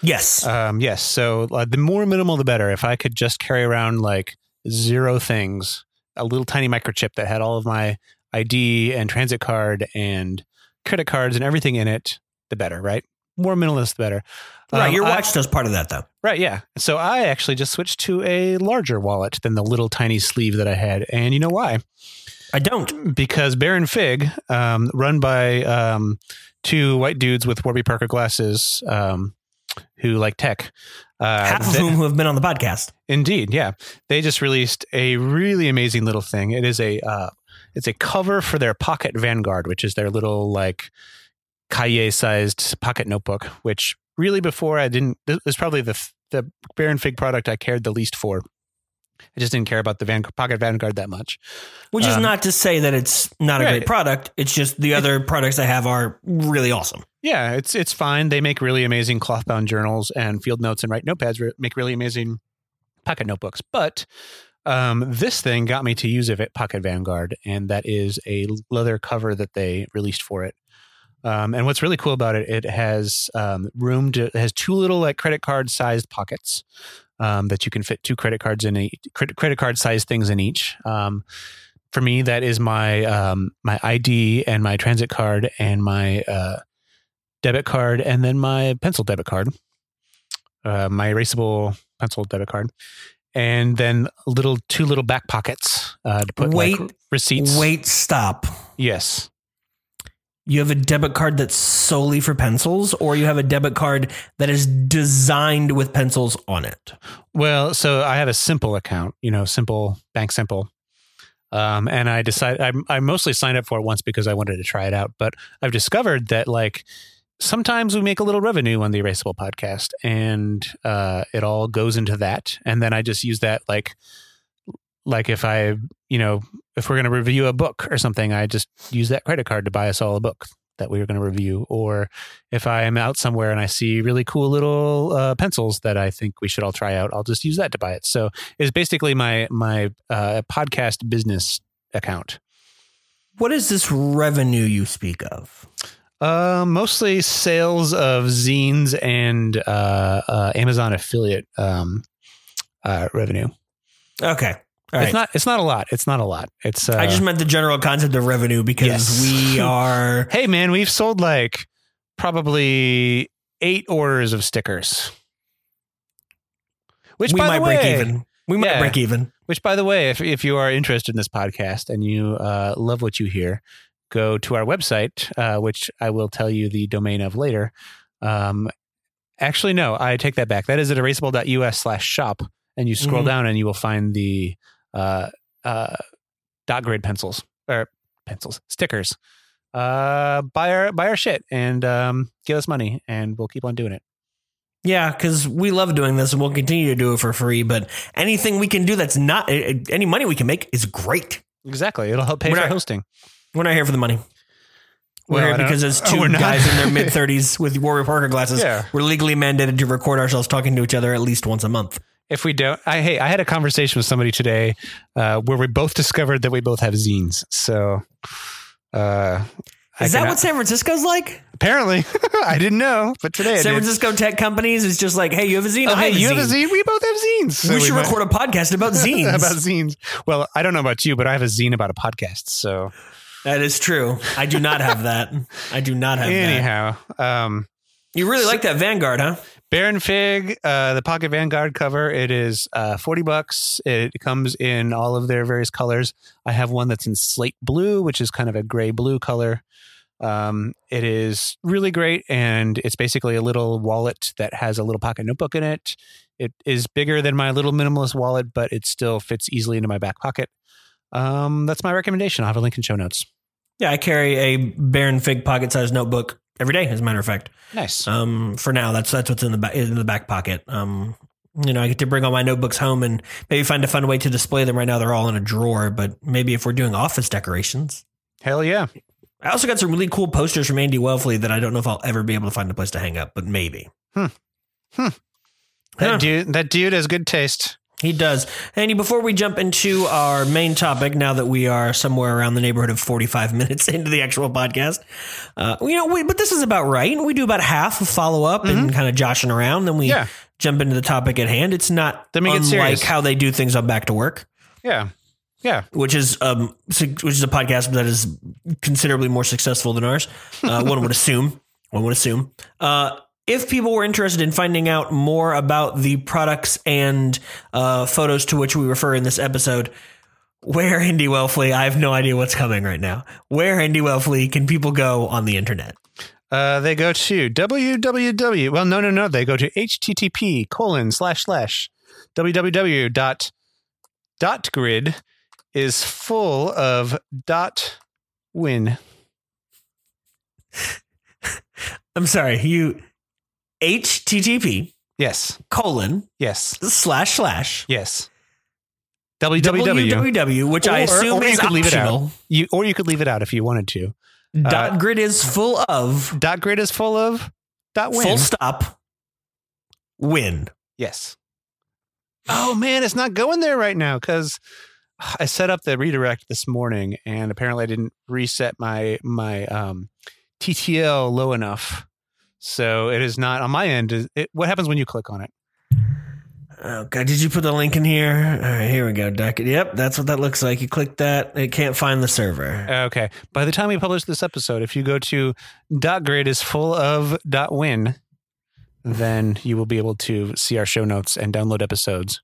Yes. Um, yes. So uh, the more minimal, the better. If I could just carry around like zero things, a little tiny microchip that had all of my I D and transit card and credit cards and everything in it, the better, right? More minimalist, the better. Right. Um, your I- watch does part of that, though. Right, yeah. So I actually just switched to a larger wallet than the little tiny sleeve that I had. And you know why? I don't. Because Baron Fig, um, run by um, two white dudes with Warby Parker glasses um, who like tech. Uh, Half of they- whom who have been on the podcast. Indeed, yeah. They just released a really amazing little thing. It is a uh, it's a cover for their Pocket Vanguard, which is their little like cahier-sized pocket notebook, which really before I didn't, this was probably the the Baron Fig product I cared the least for. I just didn't care about the Van, Pocket Vanguard that much. Which is Um, not to say that it's not a right. great product. It's just the other products I have are really awesome. Yeah, it's it's fine. They make really amazing cloth-bound journals and field notes and write notepads. Re- make really amazing pocket notebooks. But um, this thing got me to use a Pocket Vanguard, and that is a leather cover that they released for it. Um, and what's really cool about it, it has um, room to, it has two little like credit card sized pockets um, that you can fit two credit cards in, each, credit, credit card sized things in each. Um, for me, that is my um, my I D and my transit card and my uh, debit card, and then my pencil debit card, uh, my erasable pencil debit card, and then little two little back pockets uh, to put Wait, like receipts. Wait, stop. Yes. You have a debit card that's solely for pencils, or you have a debit card that is designed with pencils on it? Well, so I have a Simple account, you know, Simple, Bank Simple. Um, and I decided, I, I mostly signed up for it once because I wanted to try it out. But I've discovered that like sometimes we make a little revenue on the Erasable podcast, and uh, it all goes into that. And then I just use that like, like if I, you know, if we're going to review a book or something, I just use that credit card to buy us all a book that we were going to review. Or if I am out somewhere and I see really cool little uh, pencils that I think we should all try out, I'll just use that to buy it. So it's basically my my uh, podcast business account. What is this revenue you speak of? Uh, mostly sales of zines and uh, uh, Amazon affiliate um, uh, revenue. Okay. All it's right. not. It's not a lot. It's not a lot. It's. Uh, I just meant the general concept of revenue because Yes. we are. Hey, man, we've sold like probably eight orders of stickers. Which, we by might the way, break even. We might Yeah. break even. Which, by the way, if if you are interested in this podcast and you uh, love what you hear, go to our website, uh, which I will tell you the domain of later. Um, actually, no, I take that back. That is at erasable.us slash shop, and you scroll Mhm. down and you will find the uh, uh, dot grid pencils or pencils stickers. Uh, buy our buy our shit and um, give us money, and we'll keep on doing it. Yeah, because we love doing this and we'll continue to do it for free. But anything we can do that's not eh, any money we can make is great. Exactly, it'll help pay We're for not- hosting. We're not here for the money. We're Well, I here don't- because as oh, two we're not. guys in their mid thirties with Warby Parker glasses, Yeah. we're legally mandated to record ourselves talking to each other at least once a month. If we don't, I hey, I had a conversation with somebody today uh, where we both discovered that we both have zines. So, uh, I Is that cannot- what San Francisco's like? Apparently, I didn't know, but today I San did. Francisco tech companies is just like, hey, you have a zine? Oh, I hey, have a you zine. have a zine? We both have zines. So we should might- record a podcast about zines. about zines. Well, I don't know about you, but I have a zine about a podcast. So, That is true. I do not have that. I do not have that. anyhow, um, You really like that Vanguard, huh? Baron Fig, uh, the Pocket Vanguard cover. It is uh, forty bucks. It comes in all of their various colors. I have one that's in slate blue, which is kind of a gray blue color. Um, it is really great, and it's basically a little wallet that has a little pocket notebook in it. It is bigger than my little minimalist wallet, but it still fits easily into my back pocket. Um, that's my recommendation. I'll have a link in show notes. Yeah, I carry a Baron Fig pocket-sized notebook every day, as a matter of fact. Nice. Um, for now, that's that's what's in the back in the back pocket. Um, you know, I get to bring all my notebooks home and maybe find a fun way to display them. Right now, they're all in a drawer, but maybe if we're doing office decorations. Hell yeah. I also got some really cool posters from Andy Welfley that I don't know if I'll ever be able to find a place to hang up, but maybe. Hmm. Hmm. That Huh. dude, that dude has good taste. He does. Andy, before we jump into our main topic, now that we are somewhere around the neighborhood of forty-five minutes into the actual podcast, uh, you know, we, but this is about right. We do about half of follow up mm-hmm. and kind of joshing around. Then we yeah. jump into the topic at hand. It's not then we unlike get serious. How they do things on Back to Work. Yeah. Yeah. Which is, um, which is a podcast that is considerably more successful than ours. Uh, one would assume, one would assume, uh, if people were interested in finding out more about the products and uh, photos to which we refer in this episode, where, Andy Wellfleet, I have no idea what's coming right now. Where, Andy Wellfleet, can people go on the internet? Uh, they go to www. Well, no, no, no. They go to http colon slash slash www dot dot grid is full of dot win. I'm sorry, you. H T T P yes colon yes slash slash yes www which I assume or, or is you could leave it optional. out. You or you could leave it out if you wanted to. Dot uh, grid is full of dot grid is full of dot win full stop win. Yes. Oh man, it's not going there right now because I set up the redirect this morning and apparently I didn't reset my my um, T T L low enough. So it is not on my end. It, what happens when you click on it? Okay. Did you put the link in here? All right, here we go. Doc. Yep. That's what that looks like. You click that. It can't find the server. Okay. By the time we publish this episode, if you go to .grid is full of .win, then you will be able to see our show notes and download episodes.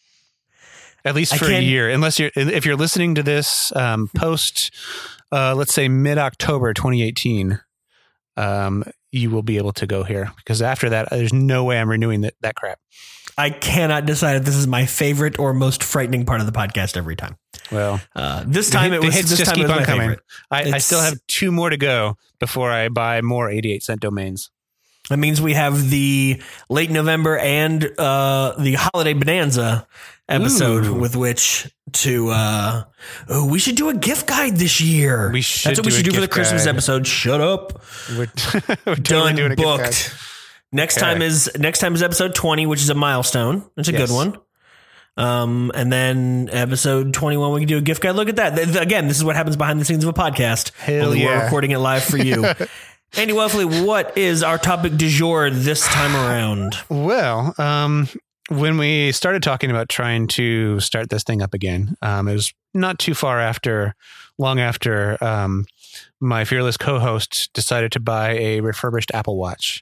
At least for a year, unless you're, if you're listening to this um, post, uh, let's say mid-October twenty eighteen, um, you will be able to go here because after that, there's no way I'm renewing that, that crap. I cannot decide if this is my favorite or most frightening part of the podcast every time. Well, uh, this time the, it was, the hits this just time keep it was on my coming. favorite. I, I still have two more to go before I buy more eighty-eight cent domains. That means we have the late November and uh, the holiday bonanza episode Ooh. with which to uh oh, we should do a gift guide this year. We should. That's what we should do for the Christmas guide. episode. Shut up. We're, we're done. Doing a booked. Next okay. time is next time is episode twenty, which is a milestone. It's a yes. good one. Um, and then episode twenty-one, we can do a gift guide. Look at that. Again, this is what happens behind the scenes of a podcast. Hell Only yeah. We're recording it live for you. Andy Wellfleet, what is our topic du jour this time around? Well, um, when we started talking about trying to start this thing up again, um, it was not too far after, long after um, my fearless co-host decided to buy a refurbished Apple Watch.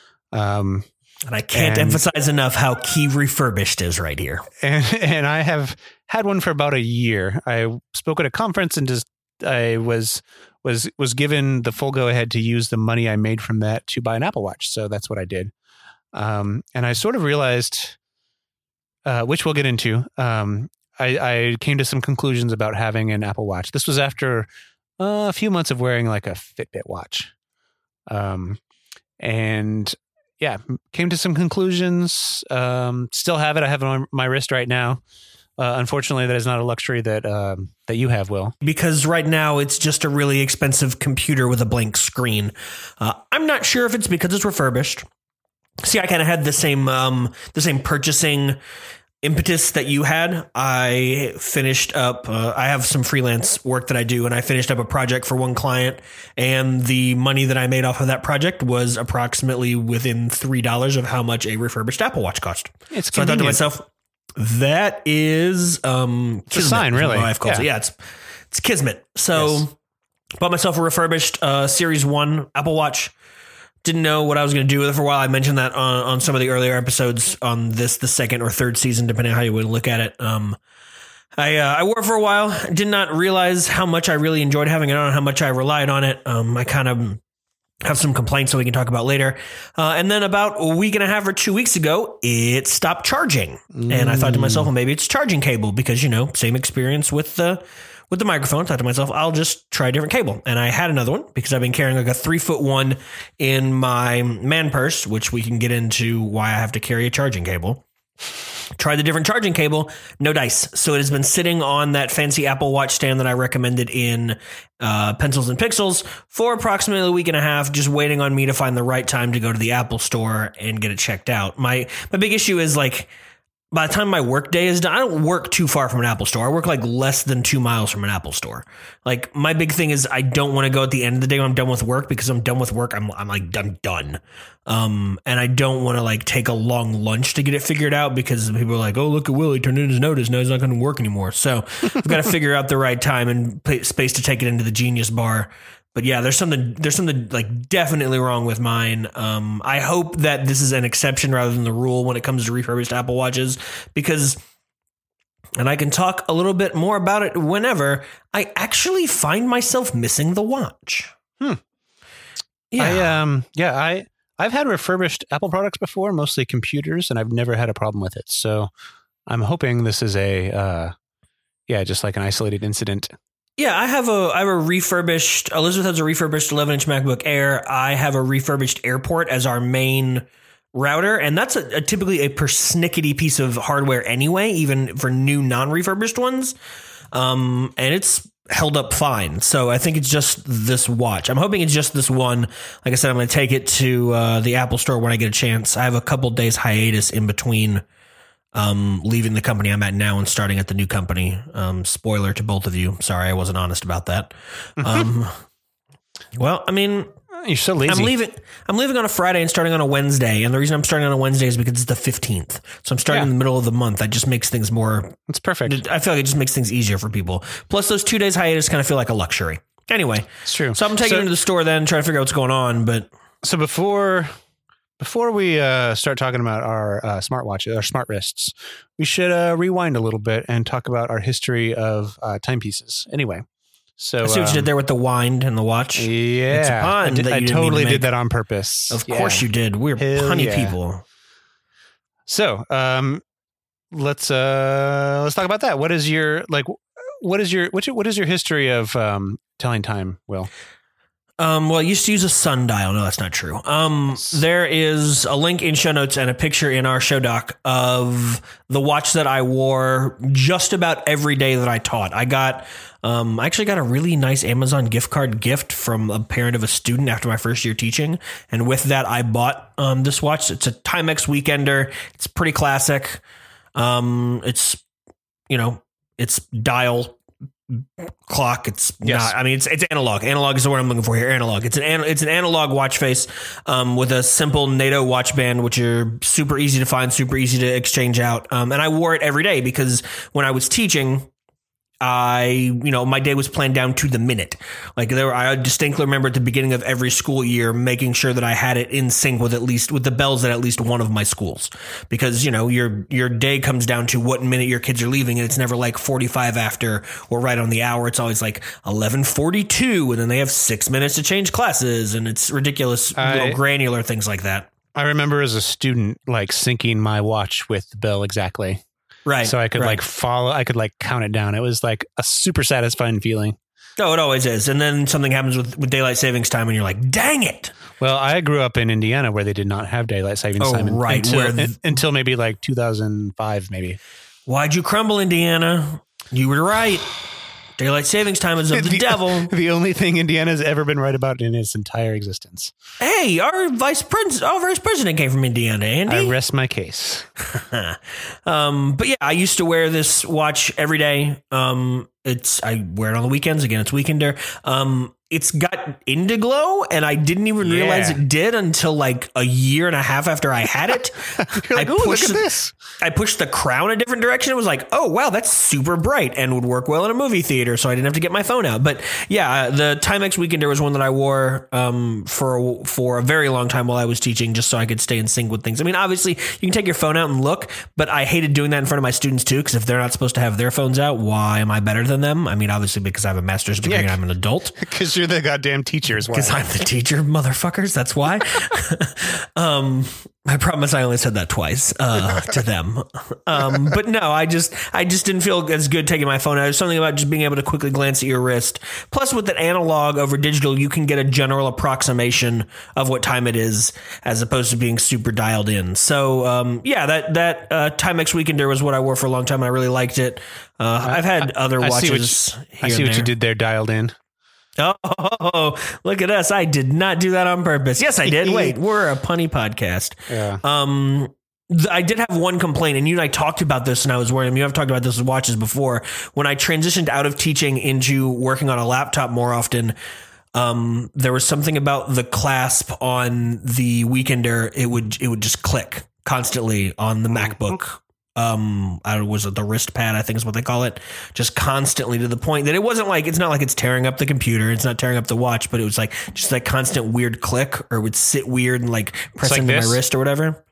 Um, and I can't and, emphasize enough how key refurbished is right here. And, and I have had one for about a year. I spoke at a conference and just I was was was given the full go ahead to use the money I made from that to buy an Apple Watch. So that's what I did. Um, and I sort of realized, uh, which we'll get into. Um, I, I came to some conclusions about having an Apple Watch. This was after uh, a few months of wearing like a Fitbit watch. Um, and yeah, came to some conclusions. Um, still have it. I have it on my wrist right now. Uh, unfortunately, that is not a luxury that um, that you have, Will. Because right now it's just a really expensive computer with a blank screen. Uh, I'm not sure if it's because it's refurbished. See, I kind of had the same um, the same purchasing impetus that you had. I finished up. Uh, I have some freelance work that I do, and I finished up a project for one client, and the money that I made off of that project was approximately within three dollars of how much a refurbished Apple Watch cost. It's so convenient. I thought to myself, that is um, it's a sign, really. My wife calls yeah. it. Yeah, it's it's kismet. So yes. Bought myself a refurbished uh, Series One Apple Watch. Didn't know what I was going to do with it for a while. I mentioned that on, on some of the earlier episodes on this, the second or third season, depending on how you would look at it. Um, I uh, I wore it for a while. Did not realize how much I really enjoyed having it on, how much I relied on it. Um, I kind of have some complaints that we can talk about later. Uh, and then about a week and a half or two weeks ago, it stopped charging. Mm. And I thought to myself, well, maybe it's charging cable because, you know, same experience with the with the microphone. I thought to myself, I'll just try a different cable. And I had another one because I've been carrying like a three foot one in my man purse, which we can get into why I have to carry a charging cable. Tried the different charging cable, no dice. So it has been sitting on that fancy Apple Watch stand that I recommended in uh, Pencils and Pixels for approximately a week and a half, just waiting on me to find the right time to go to the Apple store and get it checked out. My my big issue is like by the time my work day is done, I don't work too far from an Apple store. I work like less than two miles from an Apple store. Like my big thing is I don't want to go at the end of the day when I'm done with work, because I'm done with work. I'm, I'm like, I'm done. Um, and I don't want to like take a long lunch to get it figured out, because people are like, oh, look at Willie turned in his notice. Now he's not going to work anymore. So I've got to figure out the right time and pay, space to take it into the Genius Bar. But yeah, there's something there's something like definitely wrong with mine. Um, I hope that this is an exception rather than the rule when it comes to refurbished Apple Watches, because, and I can talk a little bit more about it whenever, I actually find myself missing the watch. Hmm. Yeah. I, um, yeah, I, I've had refurbished Apple products before, mostly computers, and I've never had a problem with it. So I'm hoping this is a, uh, yeah, just like an isolated incident. Yeah, I have a I have a refurbished, Elizabeth has a refurbished eleven inch MacBook Air. I have a refurbished Airport as our main router, and that's a, a typically a persnickety piece of hardware anyway, even for new non-refurbished ones. Um, and it's held up fine. So I think it's just this watch. I'm hoping it's just this one. Like I said, I'm going to take it to uh, the Apple store when I get a chance. I have a couple days hiatus in between Um, leaving the company I'm at now and starting at the new company. Um, spoiler to both of you. Sorry, I wasn't honest about that. Um, well, I mean, you're so lazy. I'm leaving. I'm leaving on a Friday and starting on a Wednesday. And the reason I'm starting on a Wednesday is because it's the fifteenth. So I'm starting yeah. in the middle of the month. That just makes things more. It's perfect. I feel like it just makes things easier for people. Plus, those two days hiatus kind of feel like a luxury. Anyway, it's true. So I'm taking so, it to the store then, trying to figure out what's going on. But so before. Before we uh, start talking about our uh, smartwatches, our smart wrists, we should uh, rewind a little bit and talk about our history of uh, timepieces. Anyway, so I see what um, you did there with the wind and the watch. Yeah, it's a pun I, did, that I you totally did did that on purpose. Of yeah. course you did. We're Hell punny yeah. people. So um, let's uh, let's talk about that. What is your like? What is your what's your, what is your history of um, telling time, Will? Um, well, I used to use a sundial. No, that's not true. Um, there is a link in show notes and a picture in our show doc of the watch that I wore just about every day that I taught. I got, um, I actually got a really nice Amazon gift card gift from a parent of a student after my first year teaching. And with that, I bought, um, this watch. It's a Timex Weekender. It's pretty classic. Um, it's, you know, it's dial clock. It's yes. not, I mean, it's, it's analog. Analog is the word I'm looking for here. Analog. It's an, it's an analog watch face, um, with a simple NATO watch band, which are super easy to find, super easy to exchange out. Um, and I wore it every day because when I was teaching, I, you know, my day was planned down to the minute. Like there, were, I distinctly remember at the beginning of every school year, making sure that I had it in sync with at least with the bells at at least one of my schools, because, you know, your, your day comes down to what minute your kids are leaving. And it's never like forty-five after or right on the hour. It's always like eleven forty-two. And then they have six minutes to change classes. And it's ridiculous, I, little granular things like that. I remember as a student, like syncing my watch with the bell exactly. Right. So I could right. like follow, I could like count it down. It was like a super satisfying feeling. Oh, it always is. And then something happens with, with daylight savings time and you're like, dang it. Well, I grew up in Indiana where they did not have daylight savings oh, time. Right. Until, where th- until maybe like two thousand five, maybe. Why'd you crumble, Indiana? You were right. Daylight savings time is of the, the devil. The only thing Indiana's ever been right about in its entire existence. Hey, our vice president, our vice president came from Indiana, Andy. I rest my case. um, but yeah, I used to wear this watch every day. Um, it's I wear it on the weekends. Again, it's Weekender. Um, it's got Indiglow, and I didn't even yeah. realize it did until like a year and a half after I had it. You're like, I oh, pushed look at the, this. I pushed the crown a different direction. It was like, oh, wow, that's super bright and would work well in a movie theater, so I didn't have to get my phone out. But yeah, the Timex Weekender was one that I wore um, for, for a very long time while I was teaching, just so I could stay in sync with things. I mean, obviously, you can take your phone out and look, but I hated doing that in front of my students too, because if they're not supposed to have their phones out, why am I better than them? I mean, obviously, because I have a master's degree yeah, and I'm an adult. Because you're the goddamn teacher. Because I'm the teacher, motherfuckers. That's why. um, I promise I only said that twice uh, to them. Um, but no, I just I just didn't feel as good taking my phone out. There's something about just being able to quickly glance at your wrist. Plus, with the analog over digital, you can get a general approximation of what time it is, as opposed to being super dialed in. So, um, yeah, that that uh, Timex Weekender was what I wore for a long time. I really liked it. Uh, I've had I, other I watches. See what you, I see what you did there, dialed in. Oh, look at us. I did not do that on purpose. Yes, I did. Wait, we're a punny podcast. Yeah. Um, I did have one complaint, and you and I talked about this, and I was worried. I mean, I've talked about this with watches before. When I transitioned out of teaching into working on a laptop more often, um, there was something about the clasp on the Weekender. It would it would just click constantly on the MacBook. Um, I don't know, was it the wrist pad? I think is what they call it. Just constantly, to the point that it wasn't like, it's not like it's tearing up the computer. It's not tearing up the watch, but it was like just like constant weird click, or it would sit weird and like press like into this? my wrist or whatever.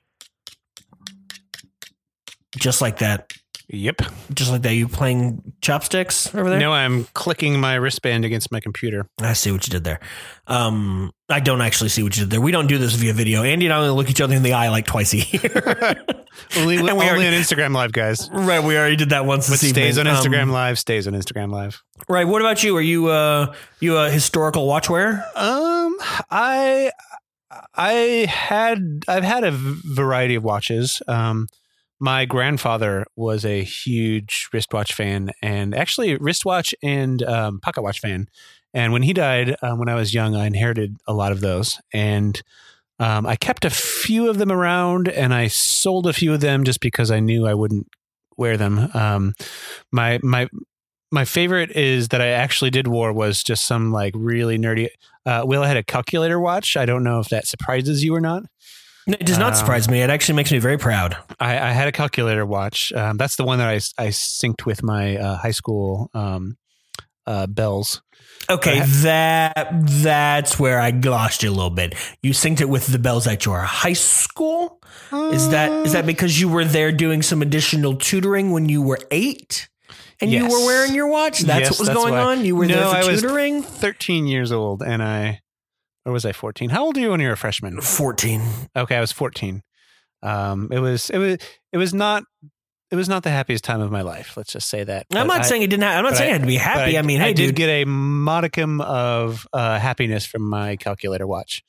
Just like that. Yep. Just like that. You playing chopsticks over there? No, I'm clicking my wristband against my computer. I see what you did there. Um, I don't actually see what you did there. We don't do this via video. Andy and I only look each other in the eye like twice a year. only And we only already- on Instagram Live, guys. Right. We already did that once What this stays on evening. Instagram Um, Live stays on Instagram Live. Right. What about you? Are you uh you a historical watch wearer? Um, I I had I've had a v- variety of watches. Um, my grandfather was a huge wristwatch fan, and actually wristwatch and um, pocket watch fan. And when he died, um, when I was young, I inherited a lot of those, and um, I kept a few of them around, and I sold a few of them just because I knew I wouldn't wear them. Um, my my my favorite is that I actually did wear was just some like really nerdy. Uh, Will, I had a calculator watch. I don't know if that surprises you or not. No, it does not Um, surprise me. It actually makes me very proud. I, I had a calculator watch. Um, that's the one that I, I synced with my uh, high school um, uh, bells. Okay, I that that's where I lost you a little bit. You synced it with the bells at your high school. Is that is that because you were there doing some additional tutoring when you were eight, and you Yes. were wearing your watch? That's Yes, what was that's going why. on. You were No, there for I was tutoring. thirteen years old, and I, or was I fourteen? How old are you when you were a freshman? Fourteen. Okay, I was fourteen. Um, it was it was it was not it was not the happiest time of my life. Let's just say that. I'm But not I- saying it didn't. Ha- I'm not but saying I, I- had to be but happy. I, mean, hey, I did dude. get a modicum of uh, happiness from my calculator watch.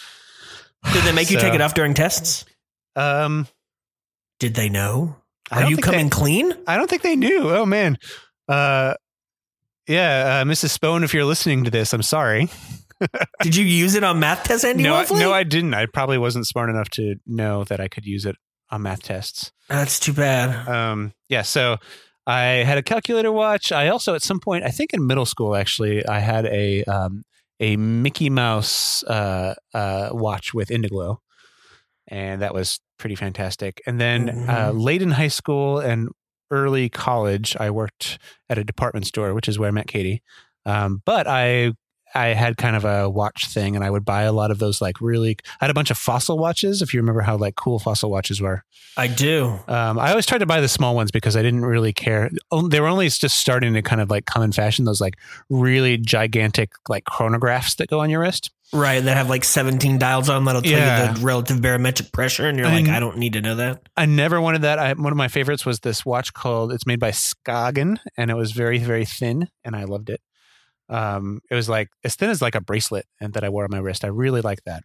Did they make you So, take it off during tests? Um, Did they know? I Are don't you think coming they- clean? I don't think they knew. Oh man. Uh, yeah, uh, Missus Spone, if you're listening to this, I'm sorry. Did you use it on math tests, Andy? No, I, Wolfley? no, I didn't. I probably wasn't smart enough to know that I could use it on math tests. That's too bad. Um, yeah, so I had a calculator watch. I also, at some point, I think in middle school, actually, I had a um, a Mickey Mouse uh, uh, watch with Indiglo, and that was pretty fantastic. And then uh, Mhm. late in high school and early college, I worked at a department store, which is where I met Katie. Um, but I I had kind of a watch thing, and I would buy a lot of those like really. I had a bunch of Fossil watches. If you remember how like cool Fossil watches were. I do. Um, I always tried to buy the small ones because I didn't really care. Oh, they were only just starting to kind of like come in fashion. Those like really gigantic like chronographs that go on your wrist. Right, that have like seventeen dials on that'll tell Yeah. you the relative barometric pressure, and you're I like, kn- I don't need to know that. I never wanted that. I, one of my favorites was this watch called. It's made by Skagen, and it was very very thin, and I loved it. Um, it was like as thin as like a bracelet, and that I wore on my wrist. I really liked that.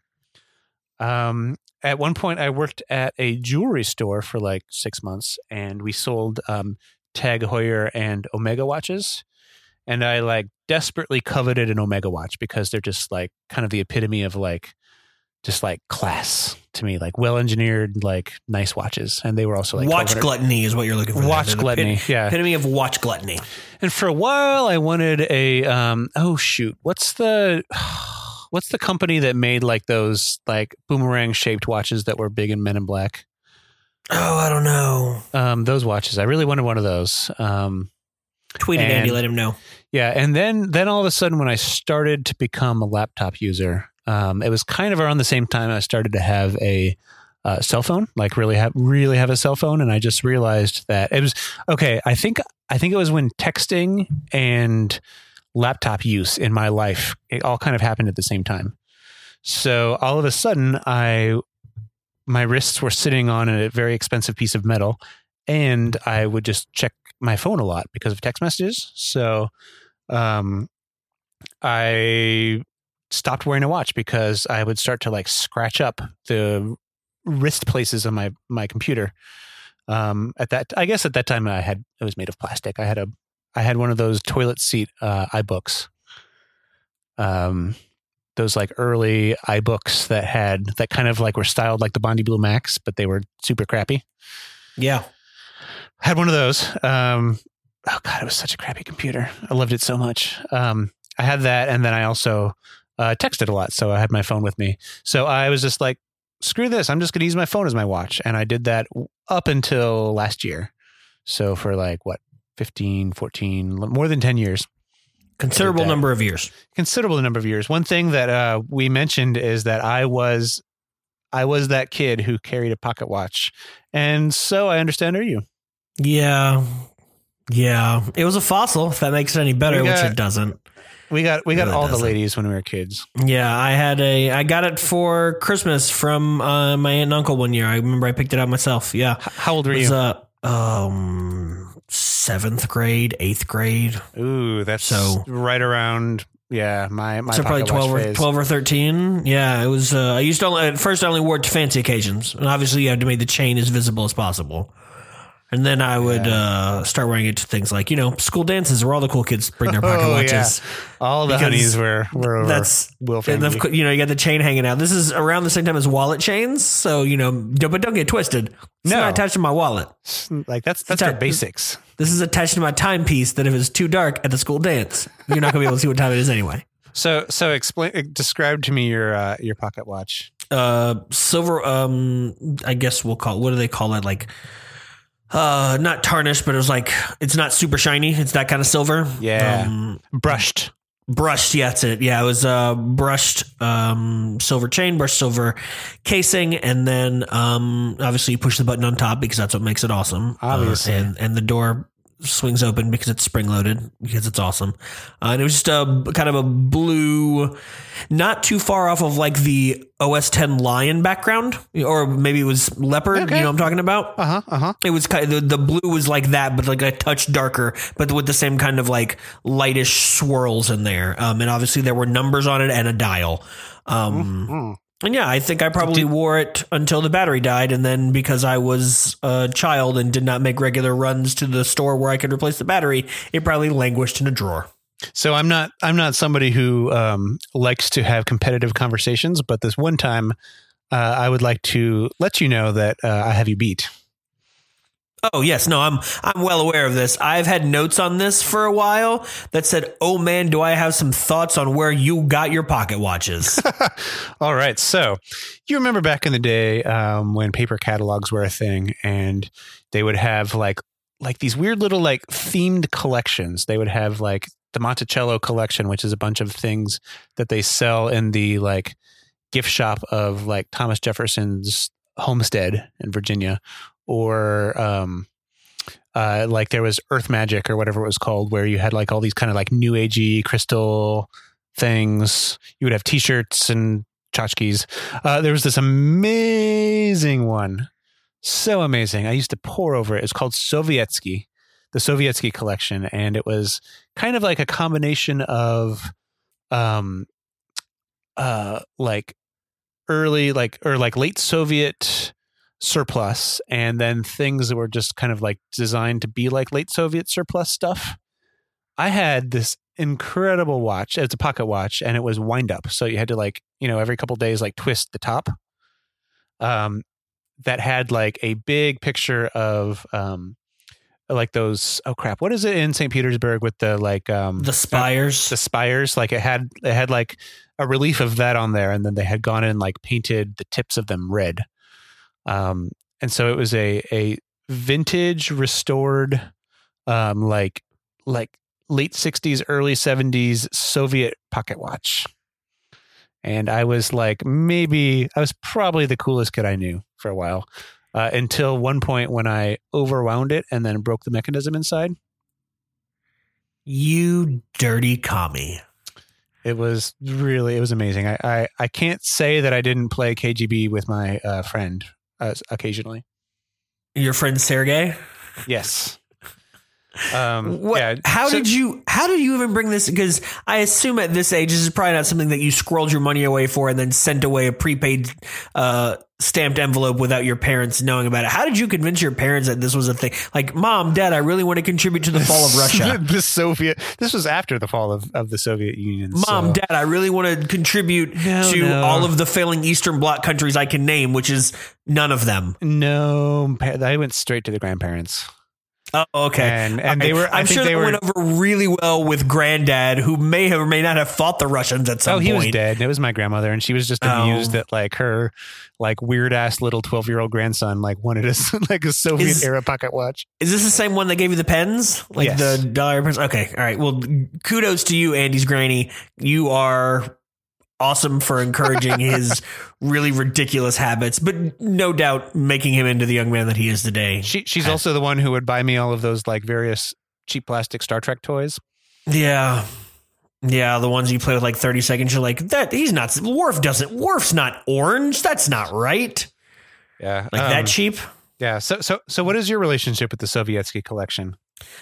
Um, at one point, I worked at a jewelry store for like six months, and we sold um, Tag Heuer and Omega watches. And I like desperately coveted an Omega watch because they're just like kind of the epitome of like just like class to me, like well engineered, like nice watches. And they were also like watch twelve hundred gluttony is what you're looking for. there. watch They're the gluttony. epit- Yeah. Epitome of watch gluttony. And for a while, I wanted a um. Oh shoot, what's the what's the company that made like those like boomerang shaped watches that were big in Men in Black? Oh, I don't know. Um, those watches. I really wanted one of those. Um, Tweet at And- Andy, let him know. yeah, and then then all of a sudden, when I started to become a laptop user, um, it was kind of around the same time I started to have a uh, cell phone, like really have really have a cell phone, and I just realized that it was okay. I think I think it was when texting and laptop use in my life, it all kind of happened at the same time. So all of a sudden, I my wrists were sitting on a very expensive piece of metal, and I would just check my phone a lot because of text messages. So um, I stopped wearing a watch because I would start to like scratch up the wrist places on my my computer. Um, at that, I guess at that time I had it was made of plastic. I had a I had one of those toilet seat uh, iBooks. Um, those like early iBooks that had that kind of like were styled like the Bondi Blue Max, but they were super crappy. Yeah. Had one of those. Um, oh God, it was such a crappy computer. I loved it so much. Um, I had that. And then I also uh, texted a lot. So I had my phone with me. So I was just like, screw this. I'm just going to use my phone as my watch. And I did that up until last year. So for like what, fifteen, fourteen, more than ten years. Considerable number of years. Considerable number of years. One thing that uh, we mentioned is that I was, I was that kid who carried a pocket watch. And so I understand, are you? Yeah. Yeah. It was a fossil, if that makes it any better, got, which it doesn't. We got we got really all doesn't. the ladies when we were kids. Yeah, I had a I got it for Christmas from uh, my aunt and uncle one year. I remember I picked it out myself. Yeah. H- how old were was, you? Uh, um seventh grade, eighth grade. Ooh, that's so right around yeah, my my so probably twelve or twelve or thirteen. Yeah, it was uh, I used to only, at first I only wore it to fancy occasions. And obviously you had to make the chain as visible as possible. And then I would yeah. uh, start wearing it to things like, you know, school dances where all the cool kids bring their pocket oh, watches. Yeah. All the honeys were, were over that's, Will Family. You know, you got the chain hanging out. This is around the same time as wallet chains. So, you know, don't, but don't get twisted. It's no. not attached to my wallet. Like that's that's our basics. This is attached to my timepiece that if it's too dark at the school dance, you're not going to be able to see what time it is anyway. So, so explain, describe to me your, uh, your pocket watch. Uh, silver, um, I guess we'll call it, what do they call it? Like, Uh, not tarnished, but it was like, it's not super shiny. It's that kind of silver. Yeah. Um, brushed. Brushed. Yeah, that's it. Yeah. It was, uh, brushed, um, silver chain, brushed silver casing. And then, um, obviously you push the button on top because that's what makes it awesome. Obviously. Uh, and, and the door swings open because it's spring loaded because it's awesome. Uh, and it was just a kind of a blue, not too far off of like the O S ten Lion background, or maybe it was leopard. Okay. You know what I'm talking about? Uh huh. Uh huh. It was kind of, the, the blue was like that, but like a touch darker, but with the same kind of like lightish swirls in there. Um, and obviously there were numbers on it and a dial. Um, mm-hmm. And yeah, I think I probably did, wore it until the battery died. And then because I was a child and did not make regular runs to the store where I could replace the battery, it probably languished in a drawer. So I'm not I'm not somebody who um, likes to have competitive conversations. But this one time uh, I would like to let you know that uh, I have you beat. Oh, yes. No, I'm I'm well aware of this. I've had notes on this for a while that said, oh, man, do I have some thoughts on where you got your pocket watches? All right. So you remember back in the day um, when paper catalogs were a thing and they would have like like these weird little like themed collections. They would have like the Monticello collection, which is a bunch of things that they sell in the like gift shop of like Thomas Jefferson's homestead in Virginia. Or um, uh, like there was Earth Magic or whatever it was called, where you had like all these kind of like new agey crystal things. You would have T-shirts and tchotchkes. Uh, there was this amazing one, so amazing. I used to pore over it. It's called Sovietsky, the Sovietsky collection, and it was kind of like a combination of, um, uh, like early like or like late Soviet surplus, and then things that were just kind of like designed to be like late Soviet surplus stuff. I had this incredible watch. It's a pocket watch, and it was wind up. So you had to like, you know, every couple of days, like twist the top. Um, that had like a big picture of um, like those. Oh crap! What is it in Saint Petersburg with the like um the spires? The spires. Like it had it had like a relief of that on there, and then they had gone in and like painted the tips of them red. Um, and so it was a, a vintage restored, um, like, like late sixties, early seventies Soviet pocket watch. And I was like, maybe I was probably the coolest kid I knew for a while, uh, until one point when I overwound it and then broke the mechanism inside. You dirty commie. It was really, it was amazing. I, I, I can't say that I didn't play K G B with my uh, friend. Uh, occasionally. Your friend Sergey? Yes. Um, what, yeah. How so, did you? How did you even bring this? Because I assume at this age, this is probably not something that you scrolled your money away for and then sent away a prepaid uh, stamped envelope without your parents knowing about it. How did you convince your parents that this was a thing? Like, Mom, Dad, I really want to contribute to the fall of Russia. the Soviet. This was after the fall of, of the Soviet Union. Mom, so. Dad, I really want to contribute no, to no. all of the failing Eastern Bloc countries I can name, which is none of them. No, I went straight to the grandparents. Oh, okay. And, and they were, I I'm think sure they that were, went over really well with Granddad, who may have or may not have fought the Russians at some point. Oh, he point. was dead. It was my grandmother, and she was just amused oh. that like her like weird ass little twelve year old grandson like wanted a like a Soviet is, era pocket watch. Is this the same one that gave you the pens? Like yes. the dollar pens? Okay. All right. Well, kudos to you, Andy's granny. You are awesome for encouraging his really ridiculous habits, but no doubt making him into the young man that he is today. She, she's also the one who would buy me all of those like various cheap plastic Star Trek toys. Yeah. Yeah. The ones you play with like thirty seconds. You're like, that he's not, Worf doesn't, Worf's not orange. That's not right. Yeah. Like um, that cheap. Yeah. So, so, so what is your relationship with the Sovietsky collection?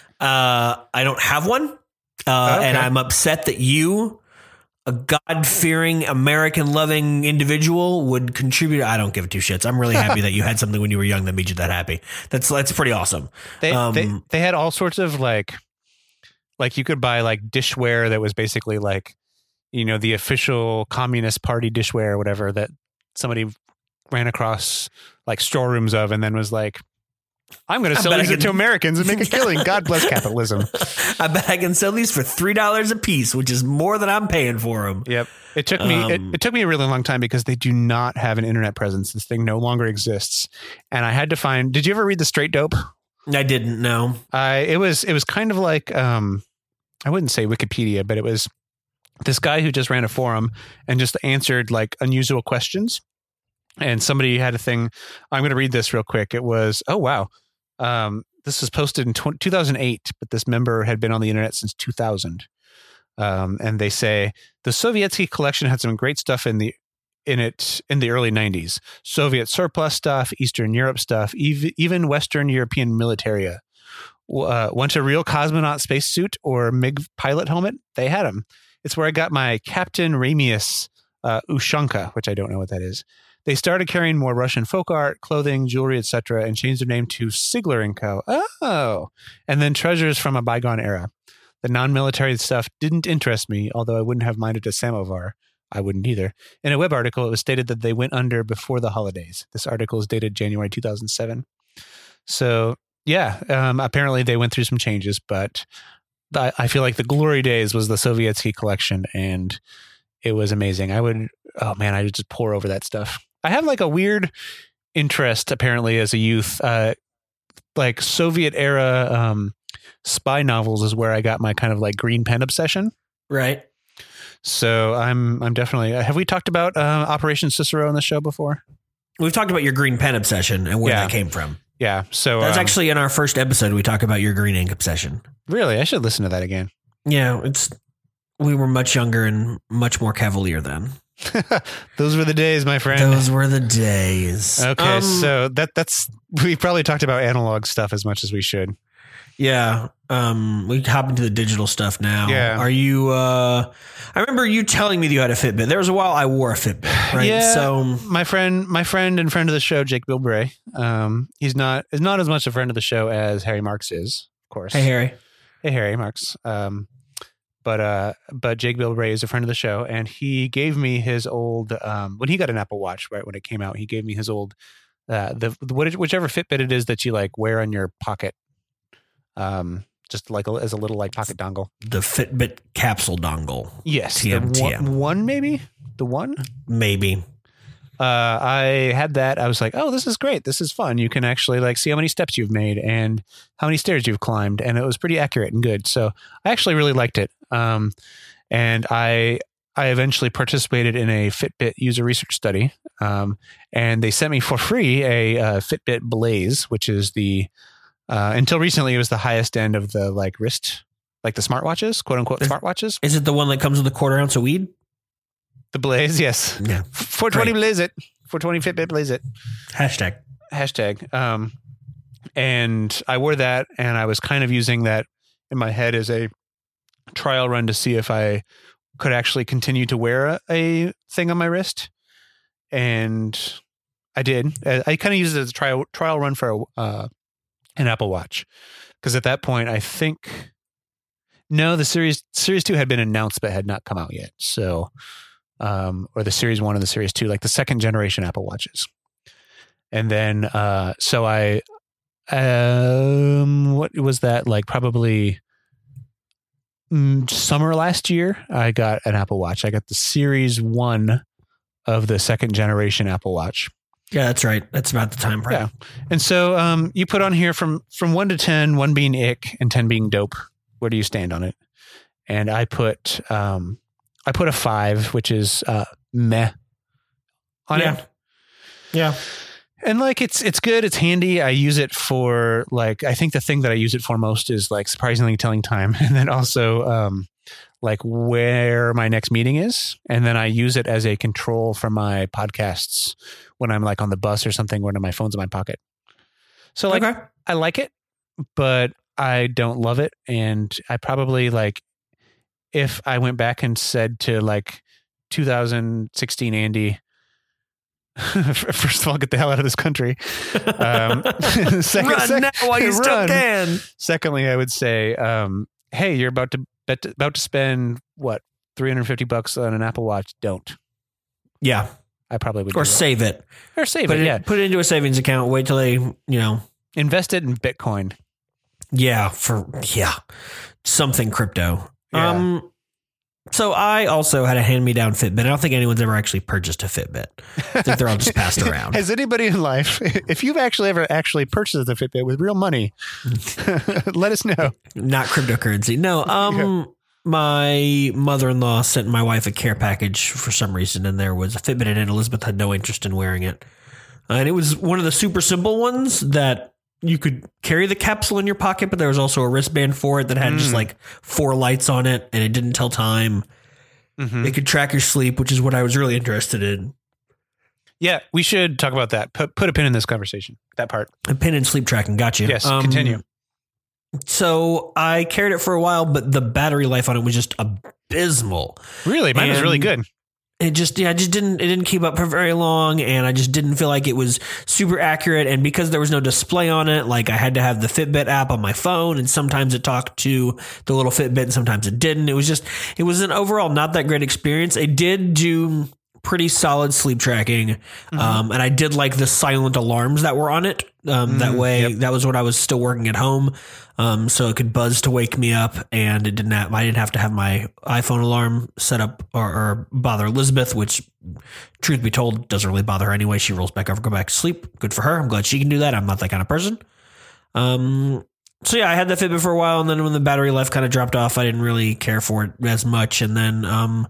Uh, I don't have one. Uh, okay. And I'm upset that you, a God-fearing, American-loving individual, would contribute. I don't give two shits. I'm really happy that you had something when you were young that made you that happy. That's that's pretty awesome. They um, they, they had all sorts of like, like you could buy like dishware that was basically like, you know, the official Communist Party dishware or whatever that somebody ran across like storerooms of, and then was like, I'm going to sell these can, to Americans and make a killing. God bless capitalism. I bet I can sell these for three dollars a piece, which is more than I'm paying for them. Yep. It took me, um, it, it took me a really long time because they do not have an internet presence. This thing no longer exists. And I had to find, did you ever read The Straight Dope? I didn't know. I, it was, it was kind of like, um, I wouldn't say Wikipedia, but it was this guy who just ran a forum and just answered like unusual questions. And somebody had a thing. I'm going to read this real quick. It was, oh, wow. Um, this was posted in two thousand eight, but this member had been on the internet since two thousand. Um, and they say the Sovietsky collection had some great stuff in the in it in the early nineties. Soviet surplus stuff, Eastern Europe stuff, ev- even Western European militaria. Uh, want a real cosmonaut spacesuit or MiG pilot helmet? They had them. It's where I got my Captain Ramius uh, Ushanka, which I don't know what that is. They started carrying more Russian folk art, clothing, jewelry, et cetera, and changed their name to Sigler and Co. Oh, and then treasures from a bygone era. The non-military stuff didn't interest me, although I wouldn't have minded a samovar. I wouldn't either. In a web article, it was stated that they went under before the holidays. This article is dated January two thousand seven. So, yeah, um, apparently they went through some changes, but I, I feel like the glory days was the Sovietsky collection, and it was amazing. I would, oh man, I would just pour over that stuff. I have like a weird interest, apparently, as a youth. Uh, like Soviet era um, spy novels is where I got my kind of like green pen obsession. Right. So I'm I'm definitely. Have we talked about uh, Operation Cicero on the show before? We've talked about your green pen obsession and where yeah. that came from. Yeah. So that's um, actually in our first episode. We talk about your green ink obsession. Really, I should listen to that again. Yeah, it's we were much younger and much more cavalier then. Those were the days, my friend. Those were the days. Okay, um, so that that's we probably talked about analog stuff as much as we should. Yeah. Um, we hop into the digital stuff now. Yeah. Are you, uh, I remember you telling me that you had a Fitbit. There was a while I wore a Fitbit, right? Yeah. So my friend, my friend and friend of the show, Jake Bilbray, um, he's not, is not as much a friend of the show as Harry Marks is, of course. Hey, Harry. Hey, Harry Marks. Um, but, uh, but Jake Bilbray is a friend of the show, and he gave me his old, um, when he got an Apple Watch, right, when it came out, he gave me his old, uh, the, the whichever Fitbit it is that you like wear on your pocket. Um, just like a, as a little like pocket dongle. The Fitbit capsule dongle. Yes. T M, the T one, M. one maybe? The one? Maybe. Uh, I had that. I was like, oh, this is great. This is fun. You can actually like see how many steps you've made and how many stairs you've climbed. And it was pretty accurate and good. So I actually really liked it. Um, and I, I eventually participated in a Fitbit user research study. Um, and they sent me for free a uh, Fitbit Blaze, which is the, Uh, until recently, it was the highest end of the like wrist, like the smartwatches, quote unquote is, smartwatches. Is it the one that comes with a quarter ounce of weed? The Blaze, yes. Yeah. four twenty Blaze it. four twenty Fitbit Blaze it. Hashtag. Hashtag. Um, And I wore that, and I was kind of using that in my head as a trial run to see if I could actually continue to wear a, a thing on my wrist. And I did. I kind of used it as a trial trial run for a, uh, an Apple Watch, because at that point, I think no, the series Series Two had been announced but had not come out yet. So, um, or the Series One and the Series Two, like the second generation Apple Watches. And then, uh, so I, um, what was that like? Probably mm, summer last year. I got an Apple Watch. I got the Series One of the second generation Apple Watch. Yeah, that's right. That's about the time frame. Yeah. And so um, you put on here from from one to ten, one being ick and ten being dope. Where do you stand on it? And I put um, I put a five, which is uh, meh on yeah. it. Yeah. And like it's it's good. It's handy. I use it for like I think the thing that I use it for most is like surprisingly telling time, and then also um, like where my next meeting is, and then I use it as a control for my podcasts when I'm like on the bus or something, when my phone's in my pocket. So like okay. I like it, but I don't love it, and I probably like if I went back and said to like two thousand sixteen Andy. First of all, get the hell out of this country. Um, second, run sec- now while you run. still can. Secondly, I would say, um, hey, you're about to bet, about to spend what three hundred fifty bucks on an Apple Watch. Don't. Yeah, I probably would. Or save it. Or save put it. it. Yeah, put it into a savings account. Wait till they, you know, invest it in Bitcoin. Yeah, for yeah, something crypto. Yeah. Um. So I also had a hand-me-down Fitbit. I don't think anyone's ever actually purchased a Fitbit. I think they're all just passed around. Has anybody in life, if you've actually ever actually purchased a Fitbit with real money, let us know. Not cryptocurrency. No. Um, yeah. My mother-in-law sent my wife a care package for some reason, and there was a Fitbit in it. Elizabeth had no interest in wearing it. Uh, and it was one of the super simple ones that you could carry the capsule in your pocket, but there was also a wristband for it that had mm. just like four lights on it, and it didn't tell time. Mm-hmm. It could track your sleep, which is what I was really interested in. Yeah, we should talk about that. Put put a pin in this conversation. That part. A pin in sleep tracking. Got you. Yes, um, continue. So I carried it for a while, but the battery life on it was just abysmal. Really? Mine and was really good. It just, yeah, it just didn't, it didn't keep up for very long, and I just didn't feel like it was super accurate. And because there was no display on it, like I had to have the Fitbit app on my phone, and sometimes it talked to the little Fitbit and sometimes it didn't. It was just, it was an overall not that great experience. It did do pretty solid sleep tracking. Mm-hmm. Um, and I did like the silent alarms that were on it. Um, mm, that way, yep. That was when I was still working at home. Um, so it could buzz to wake me up, and it didn't have, I didn't have to have my iPhone alarm set up or, or bother Elizabeth, which truth be told, doesn't really bother her anyway. She rolls back over, go back to sleep. Good for her. I'm glad she can do that. I'm not that kind of person. Um, so yeah, I had that Fitbit for a while, and then when the battery life kind of dropped off, I didn't really care for it as much. And then, um,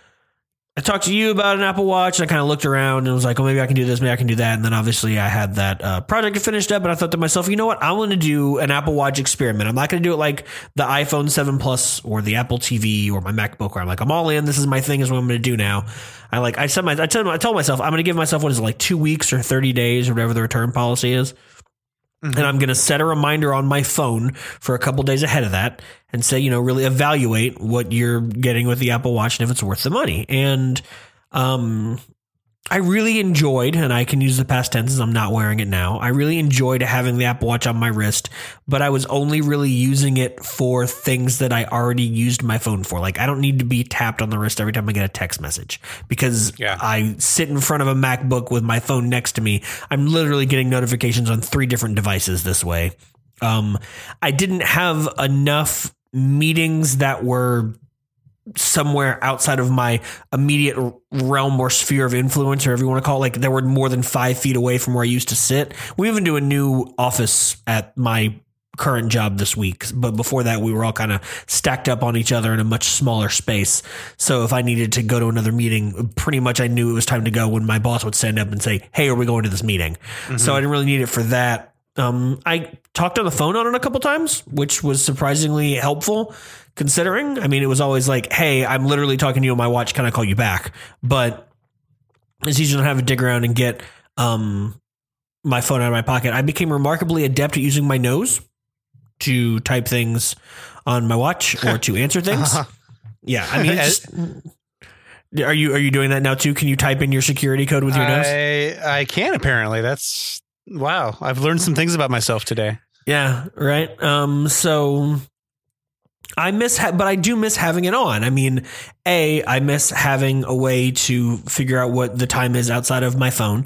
I talked to you about an Apple Watch, and I kind of looked around and was like, oh, maybe I can do this, maybe I can do that. And then obviously I had that uh, project finished up, and I thought to myself, you know what? I want to do an Apple Watch experiment. I'm not going to do it like the iPhone seven Plus or the Apple T V or my MacBook, where I'm like, I'm all in. This is my thing. Is what I'm going to do now. I like, I said, my, I told, I told myself, I'm going to give myself, what is it, like two weeks or thirty days or whatever the return policy is. Mm-hmm. And I'm going to set a reminder on my phone for a couple days ahead of that and say, you know, really evaluate what you're getting with the Apple Watch and if it's worth the money. And um, I really enjoyed, and I can use the past tense as I'm not wearing it now. I really enjoyed having the Apple Watch on my wrist, but I was only really using it for things that I already used my phone for. Like, I don't need to be tapped on the wrist every time I get a text message, because yeah. I sit in front of a MacBook with my phone next to me. I'm literally getting notifications on three different devices this way. Um, I didn't have enough meetings that were somewhere outside of my immediate realm or sphere of influence, or whatever you want to call it. Like, there were more than five feet away from where I used to sit. We even do a new office at my current job this week, but before that we were all kind of stacked up on each other in a much smaller space. So if I needed to go to another meeting, pretty much I knew it was time to go when my boss would stand up and say, hey, are we going to this meeting? Mm-hmm. So I didn't really need it for that. Um, I talked on the phone on it a couple times, which was surprisingly helpful considering. I mean, it was always like, hey, I'm literally talking to you on my watch. Can I call you back? But it's easier to have a dig around and get, um, my phone out of my pocket. I became remarkably adept at using my nose to type things on my watch or to answer things. Uh-huh. Yeah, I mean, it's just, are you are you doing that now too? Can you type in your security code with your I, nose? I can apparently. That's wow. I've learned some things about myself today. Yeah, right. Um, so I miss, ha- but I do miss having it on. I mean, A, I miss having a way to figure out what the time is outside of my phone.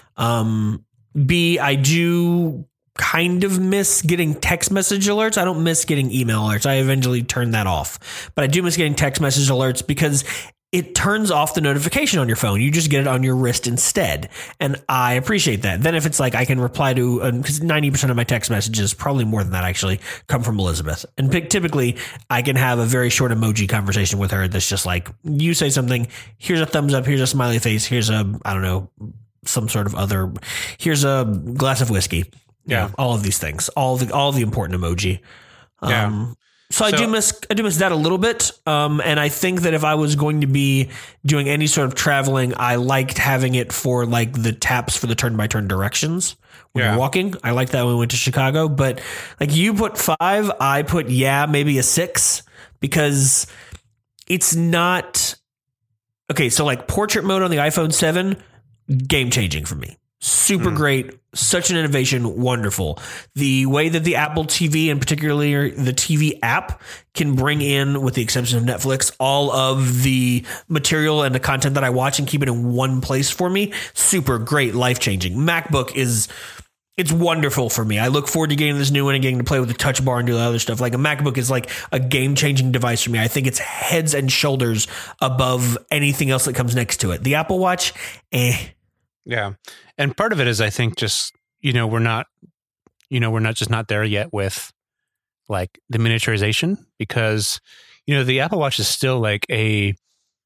Um, B, I do kind of miss getting text message alerts. I don't miss getting email alerts. I eventually turned that off, but I do miss getting text message alerts because it turns off the notification on your phone. You just get it on your wrist instead. And I appreciate that. Then if it's like I can reply to, because ninety percent of my text messages, probably more than that actually, come from Elizabeth. And typically I can have a very short emoji conversation with her that's just like, you say something, here's a thumbs up, here's a smiley face, here's a, I don't know, some sort of other, here's a glass of whiskey. Yeah. You know, all of these things, all the, all the important emoji. Yeah. Um, So, so I do miss I do miss that a little bit, um, and I think that if I was going to be doing any sort of traveling, I liked having it for like the taps for the turn by turn directions when yeah. you're walking. I liked that when we went to Chicago, but like you put five, I put yeah maybe a six because it's not okay. So like portrait mode on the iPhone seven, game changing for me. Super mm. great. Such an innovation. Wonderful. The way that the Apple T V and particularly the T V app can bring in, with the exception of Netflix, all of the material and the content that I watch and keep it in one place for me. Super great. Life changing. MacBook is, it's wonderful for me. I look forward to getting this new one and getting to play with the touch bar and do the other stuff. Like a MacBook is like a game changing device for me. I think it's heads and shoulders above anything else that comes next to it. The Apple Watch, eh. Yeah. And part of it is, I think, just, you know, we're not, you know, we're not just not there yet with like the miniaturization, because, you know, the Apple Watch is still like a,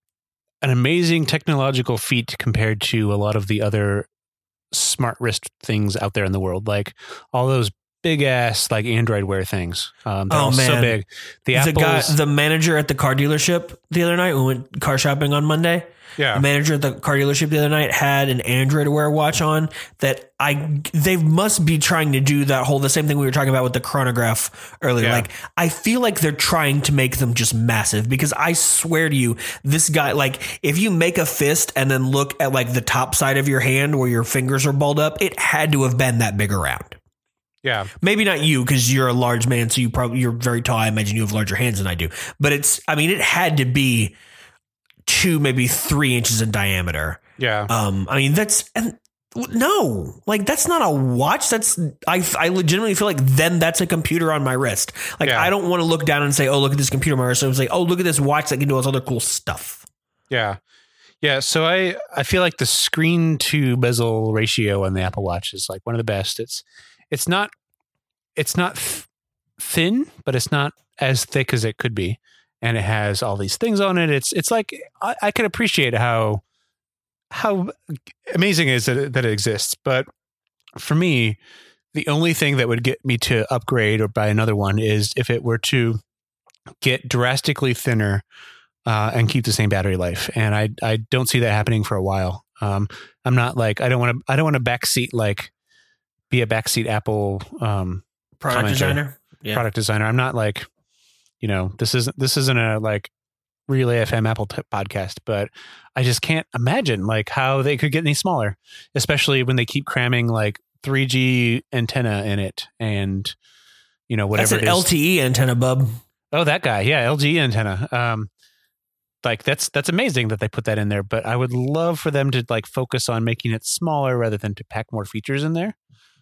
an amazing technological feat compared to a lot of the other smart wrist things out there in the world. Like all those big ass like Android Wear things. Um, they're oh all man, so big. The, the guy, Apple's, the manager at the car dealership the other night, we went car shopping on Monday. Yeah. The manager at the car dealership the other night had an Android Wear watch on that I, they must be trying to do that whole, the same thing we were talking about with the chronograph earlier. Yeah. Like, I feel like they're trying to make them just massive, because I swear to you, this guy, like if you make a fist and then look at like the top side of your hand where your fingers are balled up, it had to have been that big around. Yeah. Maybe not you, because you're a large man. So you probably, you're very tall. I imagine you have larger hands than I do, but it's, I mean, it had to be two, maybe three inches in diameter. Yeah. Um, I mean, that's, and no, like that's not a watch. That's, I, I legitimately feel like then that's a computer on my wrist. Like, yeah. I don't want to look down and say, oh, look at this computer on my wrist. So I was like, oh, look at this watch that can do all this other cool stuff. Yeah. Yeah. So I, I feel like the screen to bezel ratio on the Apple Watch is like one of the best. It's, it's not, it's not th- thin, but it's not as thick as it could be. And it has all these things on it. It's it's like I, I can appreciate how how amazing it is that it, that it exists. But for me, the only thing that would get me to upgrade or buy another one is if it were to get drastically thinner uh, and keep the same battery life. And I I don't see that happening for a while. Um, I'm not like I don't want to I don't want to backseat like be a backseat Apple um, product designer. Yeah. Product designer. I'm not like. You know, this isn't this isn't a like Relay F M Apple t- podcast, but I just can't imagine like how they could get any smaller, especially when they keep cramming like three G antenna in it, and you know whatever. That's an L T E antenna, bub. Oh, that guy, yeah, L G antenna. Um, like that's that's amazing that they put that in there, but I would love for them to like focus on making it smaller rather than to pack more features in there.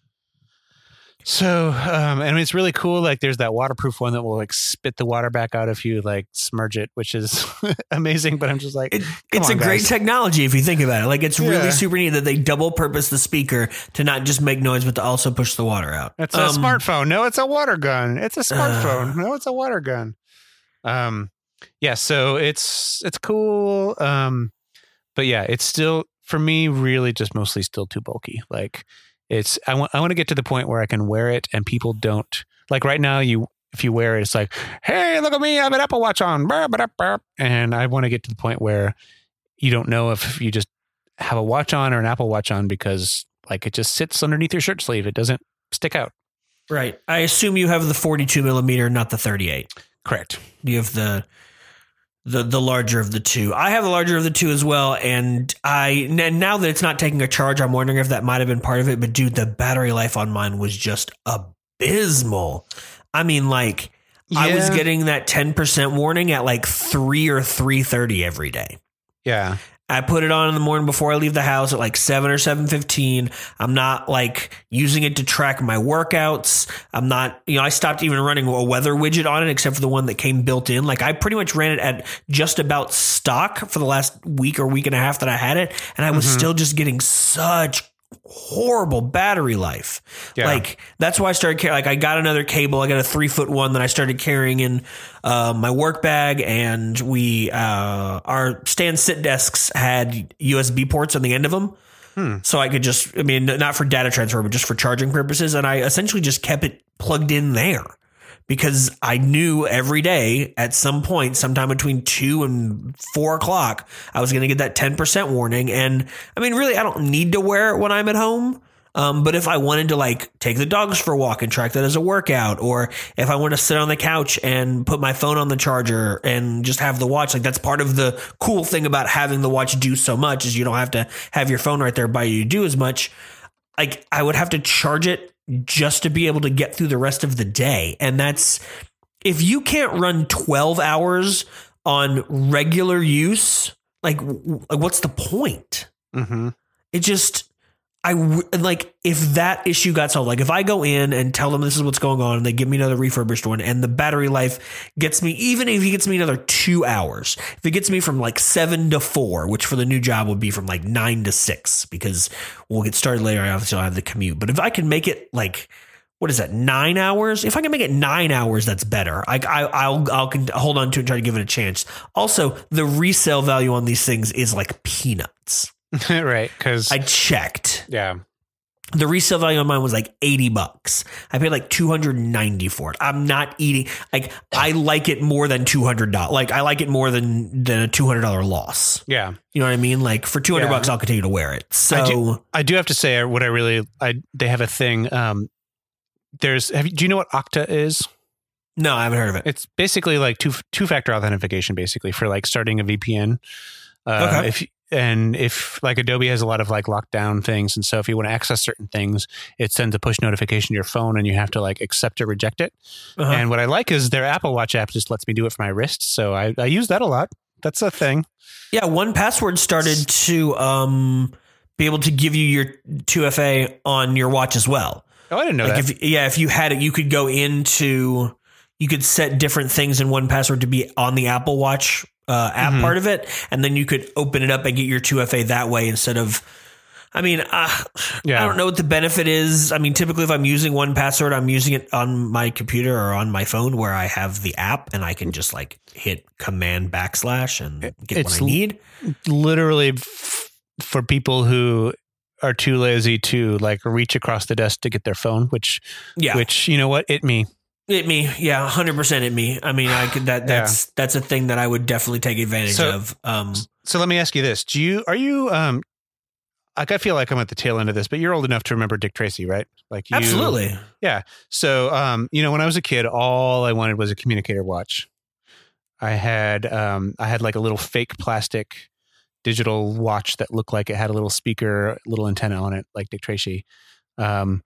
So, um, and it's really cool. Like there's that waterproof one that will like spit the water back out if you like smudge it, which is amazing. But I'm just like, it, it's on, a great guys. technology if you think about it. Like it's yeah. really super neat that they double purpose the speaker to not just make noise, but to also push the water out. It's um, a smartphone. No, it's a water gun. It's a smartphone. Uh, no, it's a water gun. Um, yeah. So it's, it's cool. Um, but yeah, it's still for me, really just mostly still too bulky. Like, It's I want I want to get to the point where I can wear it and people don't like right now. You if you wear it, it's like, hey, look at me, I have an Apple Watch on, and I want to get to the point where you don't know if you just have a watch on or an Apple Watch on because Like it just sits underneath your shirt sleeve. It doesn't stick out. Right. I assume you have the forty-two millimeter, not the thirty-eight. Correct. You have the the the larger of the two. I have the larger of the two as well, and I now that it's not taking a charge, I'm wondering if that might have been part of it. But dude, the battery life on mine was just abysmal. I mean, like yeah. I was getting that ten percent warning at like three or three thirty every day. Yeah. I put it on in the morning before I leave the house at like seven or seven fifteen. I'm not like using it to track my workouts. I'm not, you know, I stopped even running a weather widget on it except for the one that came built in. Like I pretty much ran it at just about stock for the last week or week and a half that I had it. And I was mm-hmm. still just getting such horrible battery life. Yeah. Like that's why I started carrying, like I got another cable. I got a three foot one that I started carrying in uh, my work bag, and we, uh, our stand sit desks had U S B ports on the end of them. Hmm. So I could just, I mean, not for data transfer, but just for charging purposes. And I essentially just kept it plugged in there because I knew every day at some point, sometime between two and four o'clock, I was going to get that ten percent warning. And I mean, really, I don't need to wear it when I'm at home. Um, but if I wanted to like take the dogs for a walk and track that as a workout, or if I want to sit on the couch and put my phone on the charger and just have the watch, like that's part of the cool thing about having the watch do so much is you don't have to have your phone right there by you to do as much. Like I would have to charge it just to be able to get through the rest of the day. And that's, if you can't run twelve hours on regular use, like, like what's the point? Mm-hmm. It just, I like if that issue got solved, like if I go in and tell them this is what's going on and they give me another refurbished one and the battery life gets me, even if he gets me another two hours, if it gets me from like seven to four, which for the new job would be from like nine to six, because we'll get started later. Obviously I'll have the commute, but if I can make it like, what is that? Nine hours? If I can make it nine hours, that's better. I, I, I'll, I'll hold on to it and try to give it a chance. Also, the resale value on these things is like peanuts. Right. Cause I checked. Yeah. The resale value on mine was like eighty bucks. I paid like two hundred ninety for it. I'm not eating, like, I like it more than two hundred dollars. Like, I like it more than, than a two hundred dollars loss. Yeah. You know what I mean? Like, for two hundred yeah. bucks, I'll continue to wear it. So I do, I do have to say what I really, I, they have a thing. Um, there's, have you, do you know what Okta is? No, I haven't heard of it. It's basically like two, two factor authentication, basically for like starting a V P N. Uh, okay. If And if like Adobe has a lot of like lockdown things. And so if you want to access certain things, it sends a push notification to your phone and you have to like accept or reject it. Uh-huh. And what I like is their Apple Watch app just lets me do it for my wrist. So I, I use that a lot. That's a thing. Yeah. one Password started to um, be able to give you your two F A on your watch as well. Oh, I didn't know like that. If, yeah. If you had it, you could go into, you could set different things in one Password to be on the Apple Watch Uh, app mm-hmm. part of it, and then you could open it up and get your two F A that way instead of, I mean, uh, yeah. I don't know what the benefit is. I mean, typically if I'm using one Password, I'm using it on my computer or on my phone where I have the app and I can just like hit command backslash and get it's what I need. Literally f- for people who are too lazy to like reach across the desk to get their phone, which, yeah. which, you know what, it me. It me, yeah, one hundred percent it me. I mean, I could that that's yeah. that's a thing that I would definitely take advantage so, of. Um, so let me ask you this: Do you are you um, like I feel like I'm at the tail end of this, but you're old enough to remember Dick Tracy, right? Like you, absolutely, yeah. So um, you know, when I was a kid, all I wanted was a communicator watch. I had um, I had like a little fake plastic digital watch that looked like it had a little speaker, little antenna on it, like Dick Tracy. Um,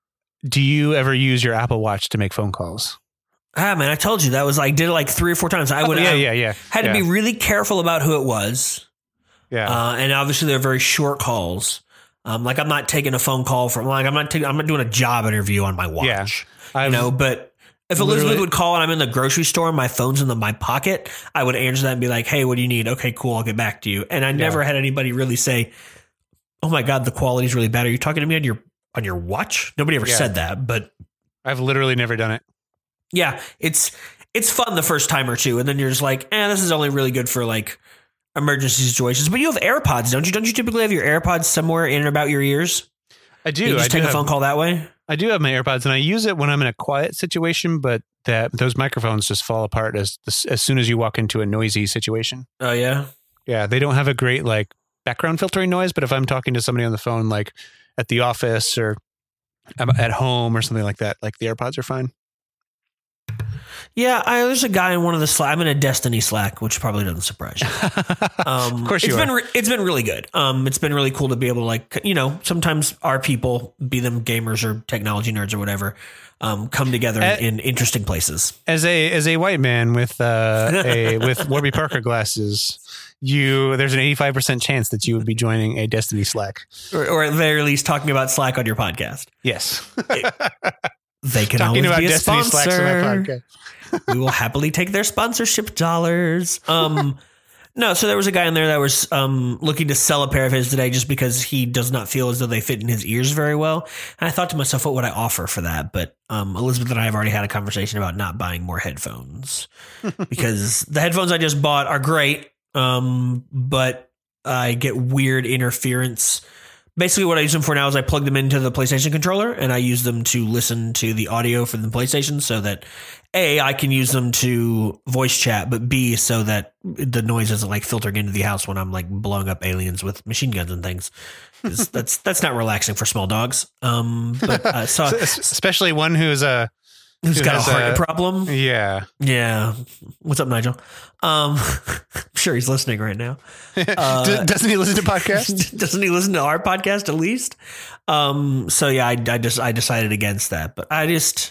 Do you ever use your Apple Watch to make phone calls? Ah, man, I told you that was like, did it like three or four times. I would, oh, yeah, I yeah, yeah. Had yeah. to be really careful about who it was. Yeah. Uh, and obviously they're very short calls. Um, like I'm not taking a phone call from, like, I'm not taking, I'm not doing a job interview on my watch, yeah. you know, but if Elizabeth would call and I'm in the grocery store and my phone's in the, my pocket, I would answer that and be like, hey, what do you need? Okay, cool. I'll get back to you. And I never yeah. had anybody really say, oh my God, the quality's really bad. Are you talking to me on your, on your watch? Nobody ever yeah. said that, but I've literally never done it. Yeah, it's it's fun the first time or two, and then you're just like, eh, this is only really good for like emergency situations. But you have AirPods, don't you? Don't you typically have your AirPods somewhere in and about your ears? I do. You just I take do a phone have, call that way? I do have my AirPods, and I use it when I'm in a quiet situation, but that those microphones just fall apart as as soon as you walk into a noisy situation. Oh, yeah? Yeah, they don't have a great like background filtering noise, but if I'm talking to somebody on the phone, like at the office or at home or something like that. Like the AirPods are fine. Yeah, I, there's a guy in one of the Slack. I'm in a Destiny Slack, which probably doesn't surprise you. Um, of course you it's are. been re- it's been really good. Um, it's been really cool to be able to, like, you know, sometimes our people, be them gamers or technology nerds or whatever, um, come together At, in interesting places. As a as a white man with uh, a with Warby Parker glasses, you there's an eighty-five percent chance that you would be joining a Destiny Slack, or, or at the very least talking about Slack on your podcast. Yes. It, they can talking always about be a Destiny sponsor. Slacks on my podcast. We will happily take their sponsorship dollars. Um, no, so there was a guy in there that was um, looking to sell a pair of his today just because he does not feel as though they fit in his ears very well. And I thought to myself, what would I offer for that? But um, Elizabeth and I have already had a conversation about not buying more headphones because the headphones I just bought are great, um, but I get weird interference. Basically, what I use them for now is I plug them into the PlayStation controller and I use them to listen to the audio from the PlayStation so that A, I can use them to voice chat, but B, so that the noise isn't like filtering into the house when I'm like blowing up aliens with machine guns and things. that's that's not relaxing for small dogs. Um, but uh, so especially one who's a who's who got a heart a, problem. Yeah, yeah. What's up, Nigel? Um, I'm sure he's listening right now. Uh, doesn't he listen to podcasts? Doesn't he listen to our podcast at least? Um, so yeah, I, I just I decided against that, but I just.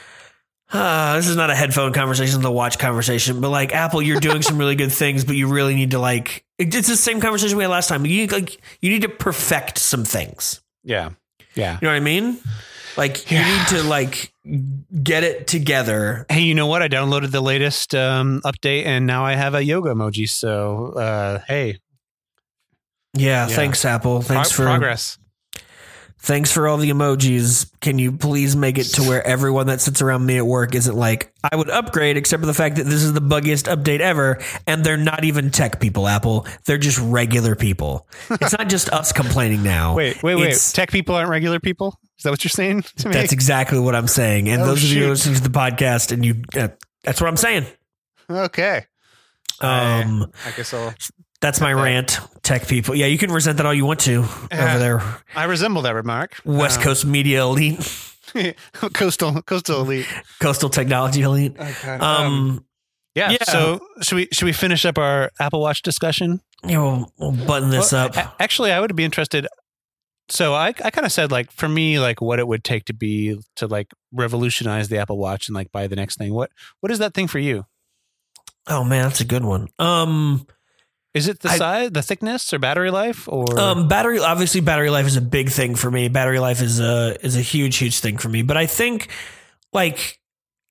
Uh, this is not a headphone conversation, it's a watch conversation, but like Apple, you're doing some really good things, but you really need to like, it's the same conversation we had last time. You need, like, you need to perfect some things. Yeah. Yeah. You know what I mean? Like yeah. you need to like get it together. Hey, you know what? I downloaded the latest um, update and now I have a yoga emoji. So, uh, hey. Yeah, yeah. Thanks, Apple. Thanks Pro- for progress. Thanks for all the emojis. Can you please make it to where everyone that sits around me at work isn't like, I would upgrade, except for the fact that this is the buggiest update ever, and they're not even tech people, Apple. They're just regular people. It's not just us complaining now. Wait, wait, wait. It's, tech people aren't regular people? Is that what you're saying to me? That's exactly what I'm saying. And oh, those shoot. of you listening to the podcast, and you, uh, that's what I'm saying. Okay. Um, I, I guess I'll... That's my rant, tech people. Yeah, you can resent that all you want to yeah, over there. I resemble that remark. West um, Coast media elite. coastal coastal elite. Coastal technology elite. Okay. Um, um yeah, yeah. So should we should we finish up our Apple Watch discussion? Yeah, we'll, we'll button this well, up. A- actually, I would be interested. So I I kind of said like for me like what it would take to be to like revolutionize the Apple Watch and like buy the next thing. What what is that thing for you? Oh man, that's a good one. Um. Is it the I, size, the thickness, or battery life, or um, battery? Obviously, battery life is a big thing for me. Battery life is a is a huge, huge thing for me. But I think like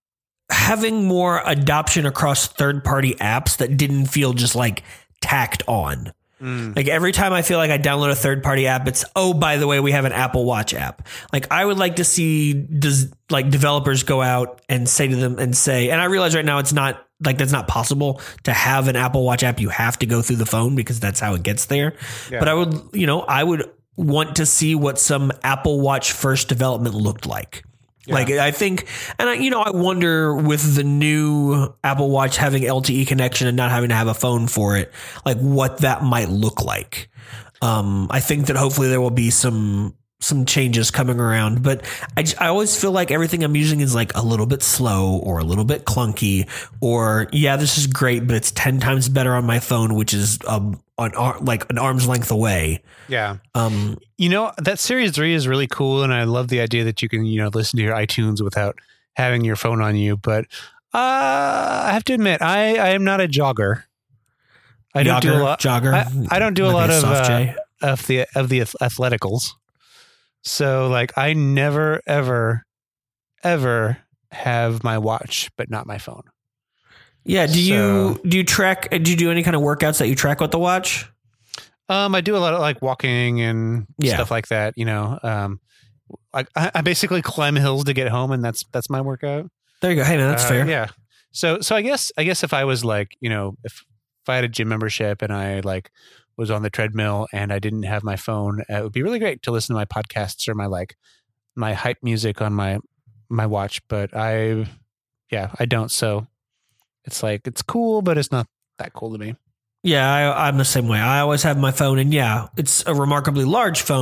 having more adoption across third party apps that didn't feel just like tacked on. Mm. Like every time I feel like I download a third party app, it's, oh, by the way, we have an Apple Watch app. Like I would like to see does like developers go out and say to them and say, and I realize right now it's not like that's not possible to have an Apple Watch app. You have to go through the phone because that's how it gets there. Yeah. But I would, you know, I would want to see what some Apple Watch first development looked like. Yeah. Like I think, and I, you know, I wonder with the new Apple Watch having L T E connection and not having to have a phone for it, like what that might look like. Um, I think that hopefully there will be some some changes coming around, but I, I always feel like everything I'm using is like a little bit slow or a little bit clunky, or yeah, this is great, but it's ten times better on my phone, which is um, on like an arm's length away. Yeah. Um, you know, that Series three is really cool. And I love the idea that you can, you know, listen to your iTunes without having your phone on you. But uh, I have to admit, I, I am not a jogger. I don't Jogger, do a lot. Jogger. I, I don't do a lot of, uh, of the, of the athleticals. So like I never, ever, ever have my watch, but not my phone. Yeah. Do so, you, do you track, do you do any kind of workouts that you track with the watch? Um, I do a lot of like walking and yeah. stuff like that, you know, um, I, I basically climb hills to get home and that's, that's my workout. There you go. Hey man, that's uh, fair. Yeah. So, so I guess, I guess if I was like, you know, if, if I had a gym membership and I like was on the treadmill and I didn't have my phone, it would be really great to listen to my podcasts or my, like my hype music on my, my watch. But I, yeah, I don't. So it's like, it's cool, but it's not that cool to me. Yeah, I, I'm the same way. I always have my phone, and yeah, it's a remarkably large phone,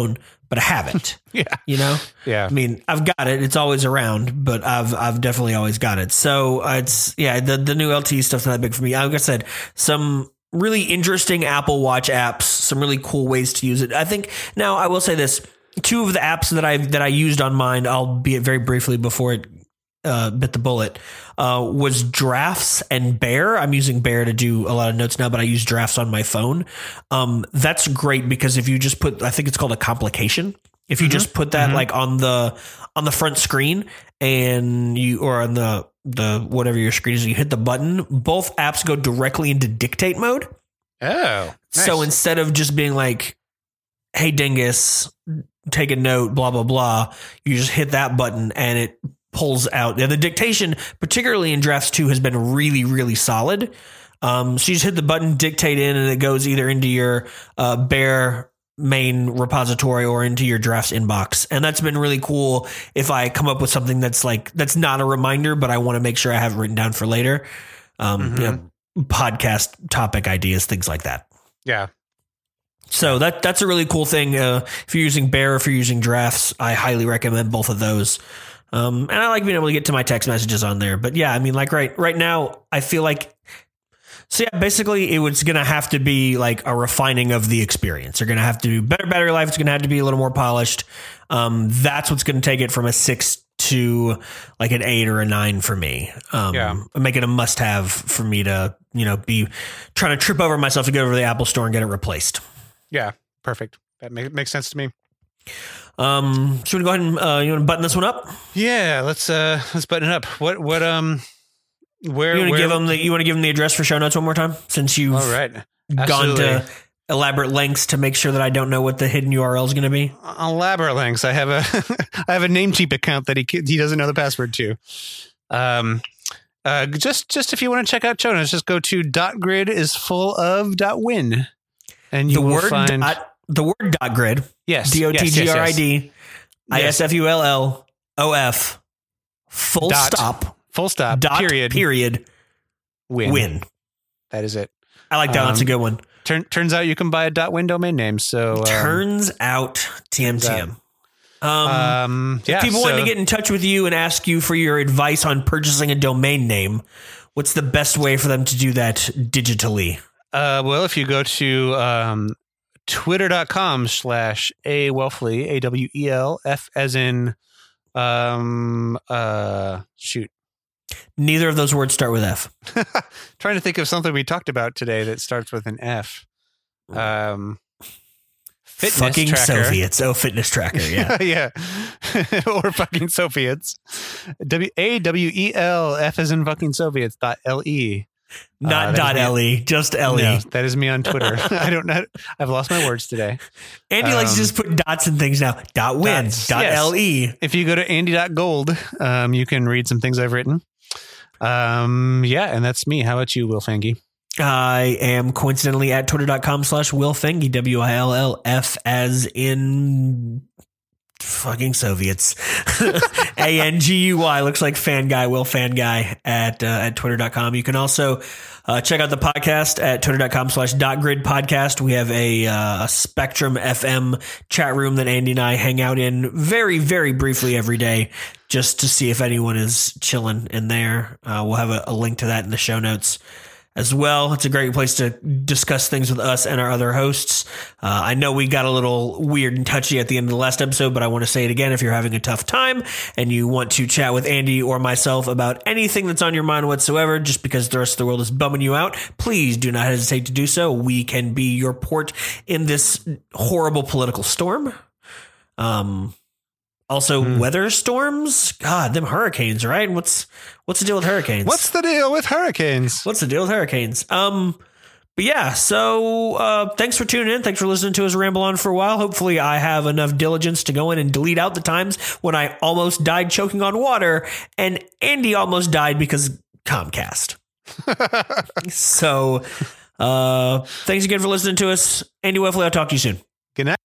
but I haven't. Yeah. You know? Yeah. I mean, I've got it. It's always around, but I've I've definitely always got it. So uh, it's, yeah, the, the new L T E stuff's not that big for me. Like I said, some really interesting Apple Watch apps, some really cool ways to use it. I think, now I will say this, two of the apps that I that I used on mine, albeit very briefly before it uh, bit the bullet, uh, was Drafts and Bear. I'm using Bear to do a lot of notes now, but I use Drafts on my phone. Um, that's great because if you just put, I think it's called a complication. If you mm-hmm. just put that mm-hmm. like on the on the front screen and you or on the the whatever your screen is, you hit the button, both apps go directly into dictate mode. Oh, nice. So instead of just being like, "Hey Dingus, take a note," blah blah blah, you just hit that button and it pulls out. The dictation, particularly in Drafts two, has been really really solid. Um, so you just hit the button, dictate in, and it goes either into your uh, Bear main repository or into your Drafts inbox. And that's been really cool if I come up with something that's like, that's not a reminder, but I want to make sure I have it written down for later. Um, mm-hmm. you know, podcast topic ideas, things like that. Yeah. So that that's a really cool thing. Uh, if you're using Bear, or if you're using Drafts, I highly recommend both of those. Um, and I like being able to get to my text messages on there, but yeah, I mean, like right, right now I feel like, So yeah, basically it was going to have to be like a refining of the experience. They're going to have to do better battery life. It's going to have to be a little more polished. Um, that's what's going to take it from a six to like an eight or a nine for me. Um, yeah. Make it a must have for me to, you know, be trying to trip over myself to go over to the Apple store and get it replaced. Yeah. Perfect. That make, makes sense to me. Um, should we go ahead and, uh, you want to button this one up? Yeah, let's, uh, let's button it up. What, what, um, Where you want to where, give them the you want to give them the address for show notes one more time, since you've all right. gone to elaborate lengths to make sure that I don't know what the hidden U R L is going to be. Elaborate lengths. I have a I have a Namecheap account that he he doesn't know the password to. Um, uh, just just if you want to check out show notes, just go to dot grid is full of dot win, and you the will word find dot, the word dot grid. Yes, D O T G R I D yes, yes. I S F U L L O F full dot, stop. Full stop. Dot, period. Period. Win. Win. That is it. I like that. Um, That's a good one. Turn, turns out you can buy a .win domain name. So um, turns out T M T M. Um, um, yeah, if people so, want to get in touch with you and ask you for your advice on purchasing a domain name, what's the best way for them to do that digitally? Uh, well, if you go to um, twitter.com slash a Welfley, A W E L F as in um uh shoot. Neither of those words start with F. Trying to think of something we talked about today that starts with an F. Um, fitness fucking tracker. Soviets. Oh, fitness tracker. Yeah. Yeah. Or fucking Soviets. W A W E L F as in fucking Soviets dot L E. Not uh, dot L E, just L E. No, that is me on Twitter. I don't know. I've lost my words today. Andy um, likes to just put dots and things now. Dot win. Dots, dot yes. L E. If you go to andy dot gold, um, you can read some things I've written. Um, yeah, and that's me. How about you, Will Fengy? I am coincidentally at twitter.com slash Will Fengy, W I L L F as in fucking Soviets. A N G U Y looks like fan guy, Will fan guy at, uh, at twitter dot com. You can also, uh, check out the podcast at twitter.com slash dot grid podcast. We have a, uh, a Spectrum F M chat room that Andy and I hang out in very, very briefly every day just to see if anyone is chilling in there. Uh, we'll have a, a link to that in the show notes as well. It's a great place to discuss things with us and our other hosts. Uh, I know we got a little weird and touchy at the end of the last episode, but I want to say it again. If you're having a tough time and you want to chat with Andy or myself about anything that's on your mind whatsoever, just because the rest of the world is bumming you out, please do not hesitate to do so. We can be your port in this horrible political storm. Um, Also, mm. weather storms. God, them hurricanes, right? What's what's the deal with hurricanes? What's the deal with hurricanes? What's the deal with hurricanes? Um, but yeah. So, uh, thanks for tuning in. Thanks for listening to us ramble on for a while. Hopefully, I have enough diligence to go in and delete out the times when I almost died choking on water, and Andy almost died because Comcast. So, uh, thanks again for listening to us, Andy Welfley. I'll talk to you soon.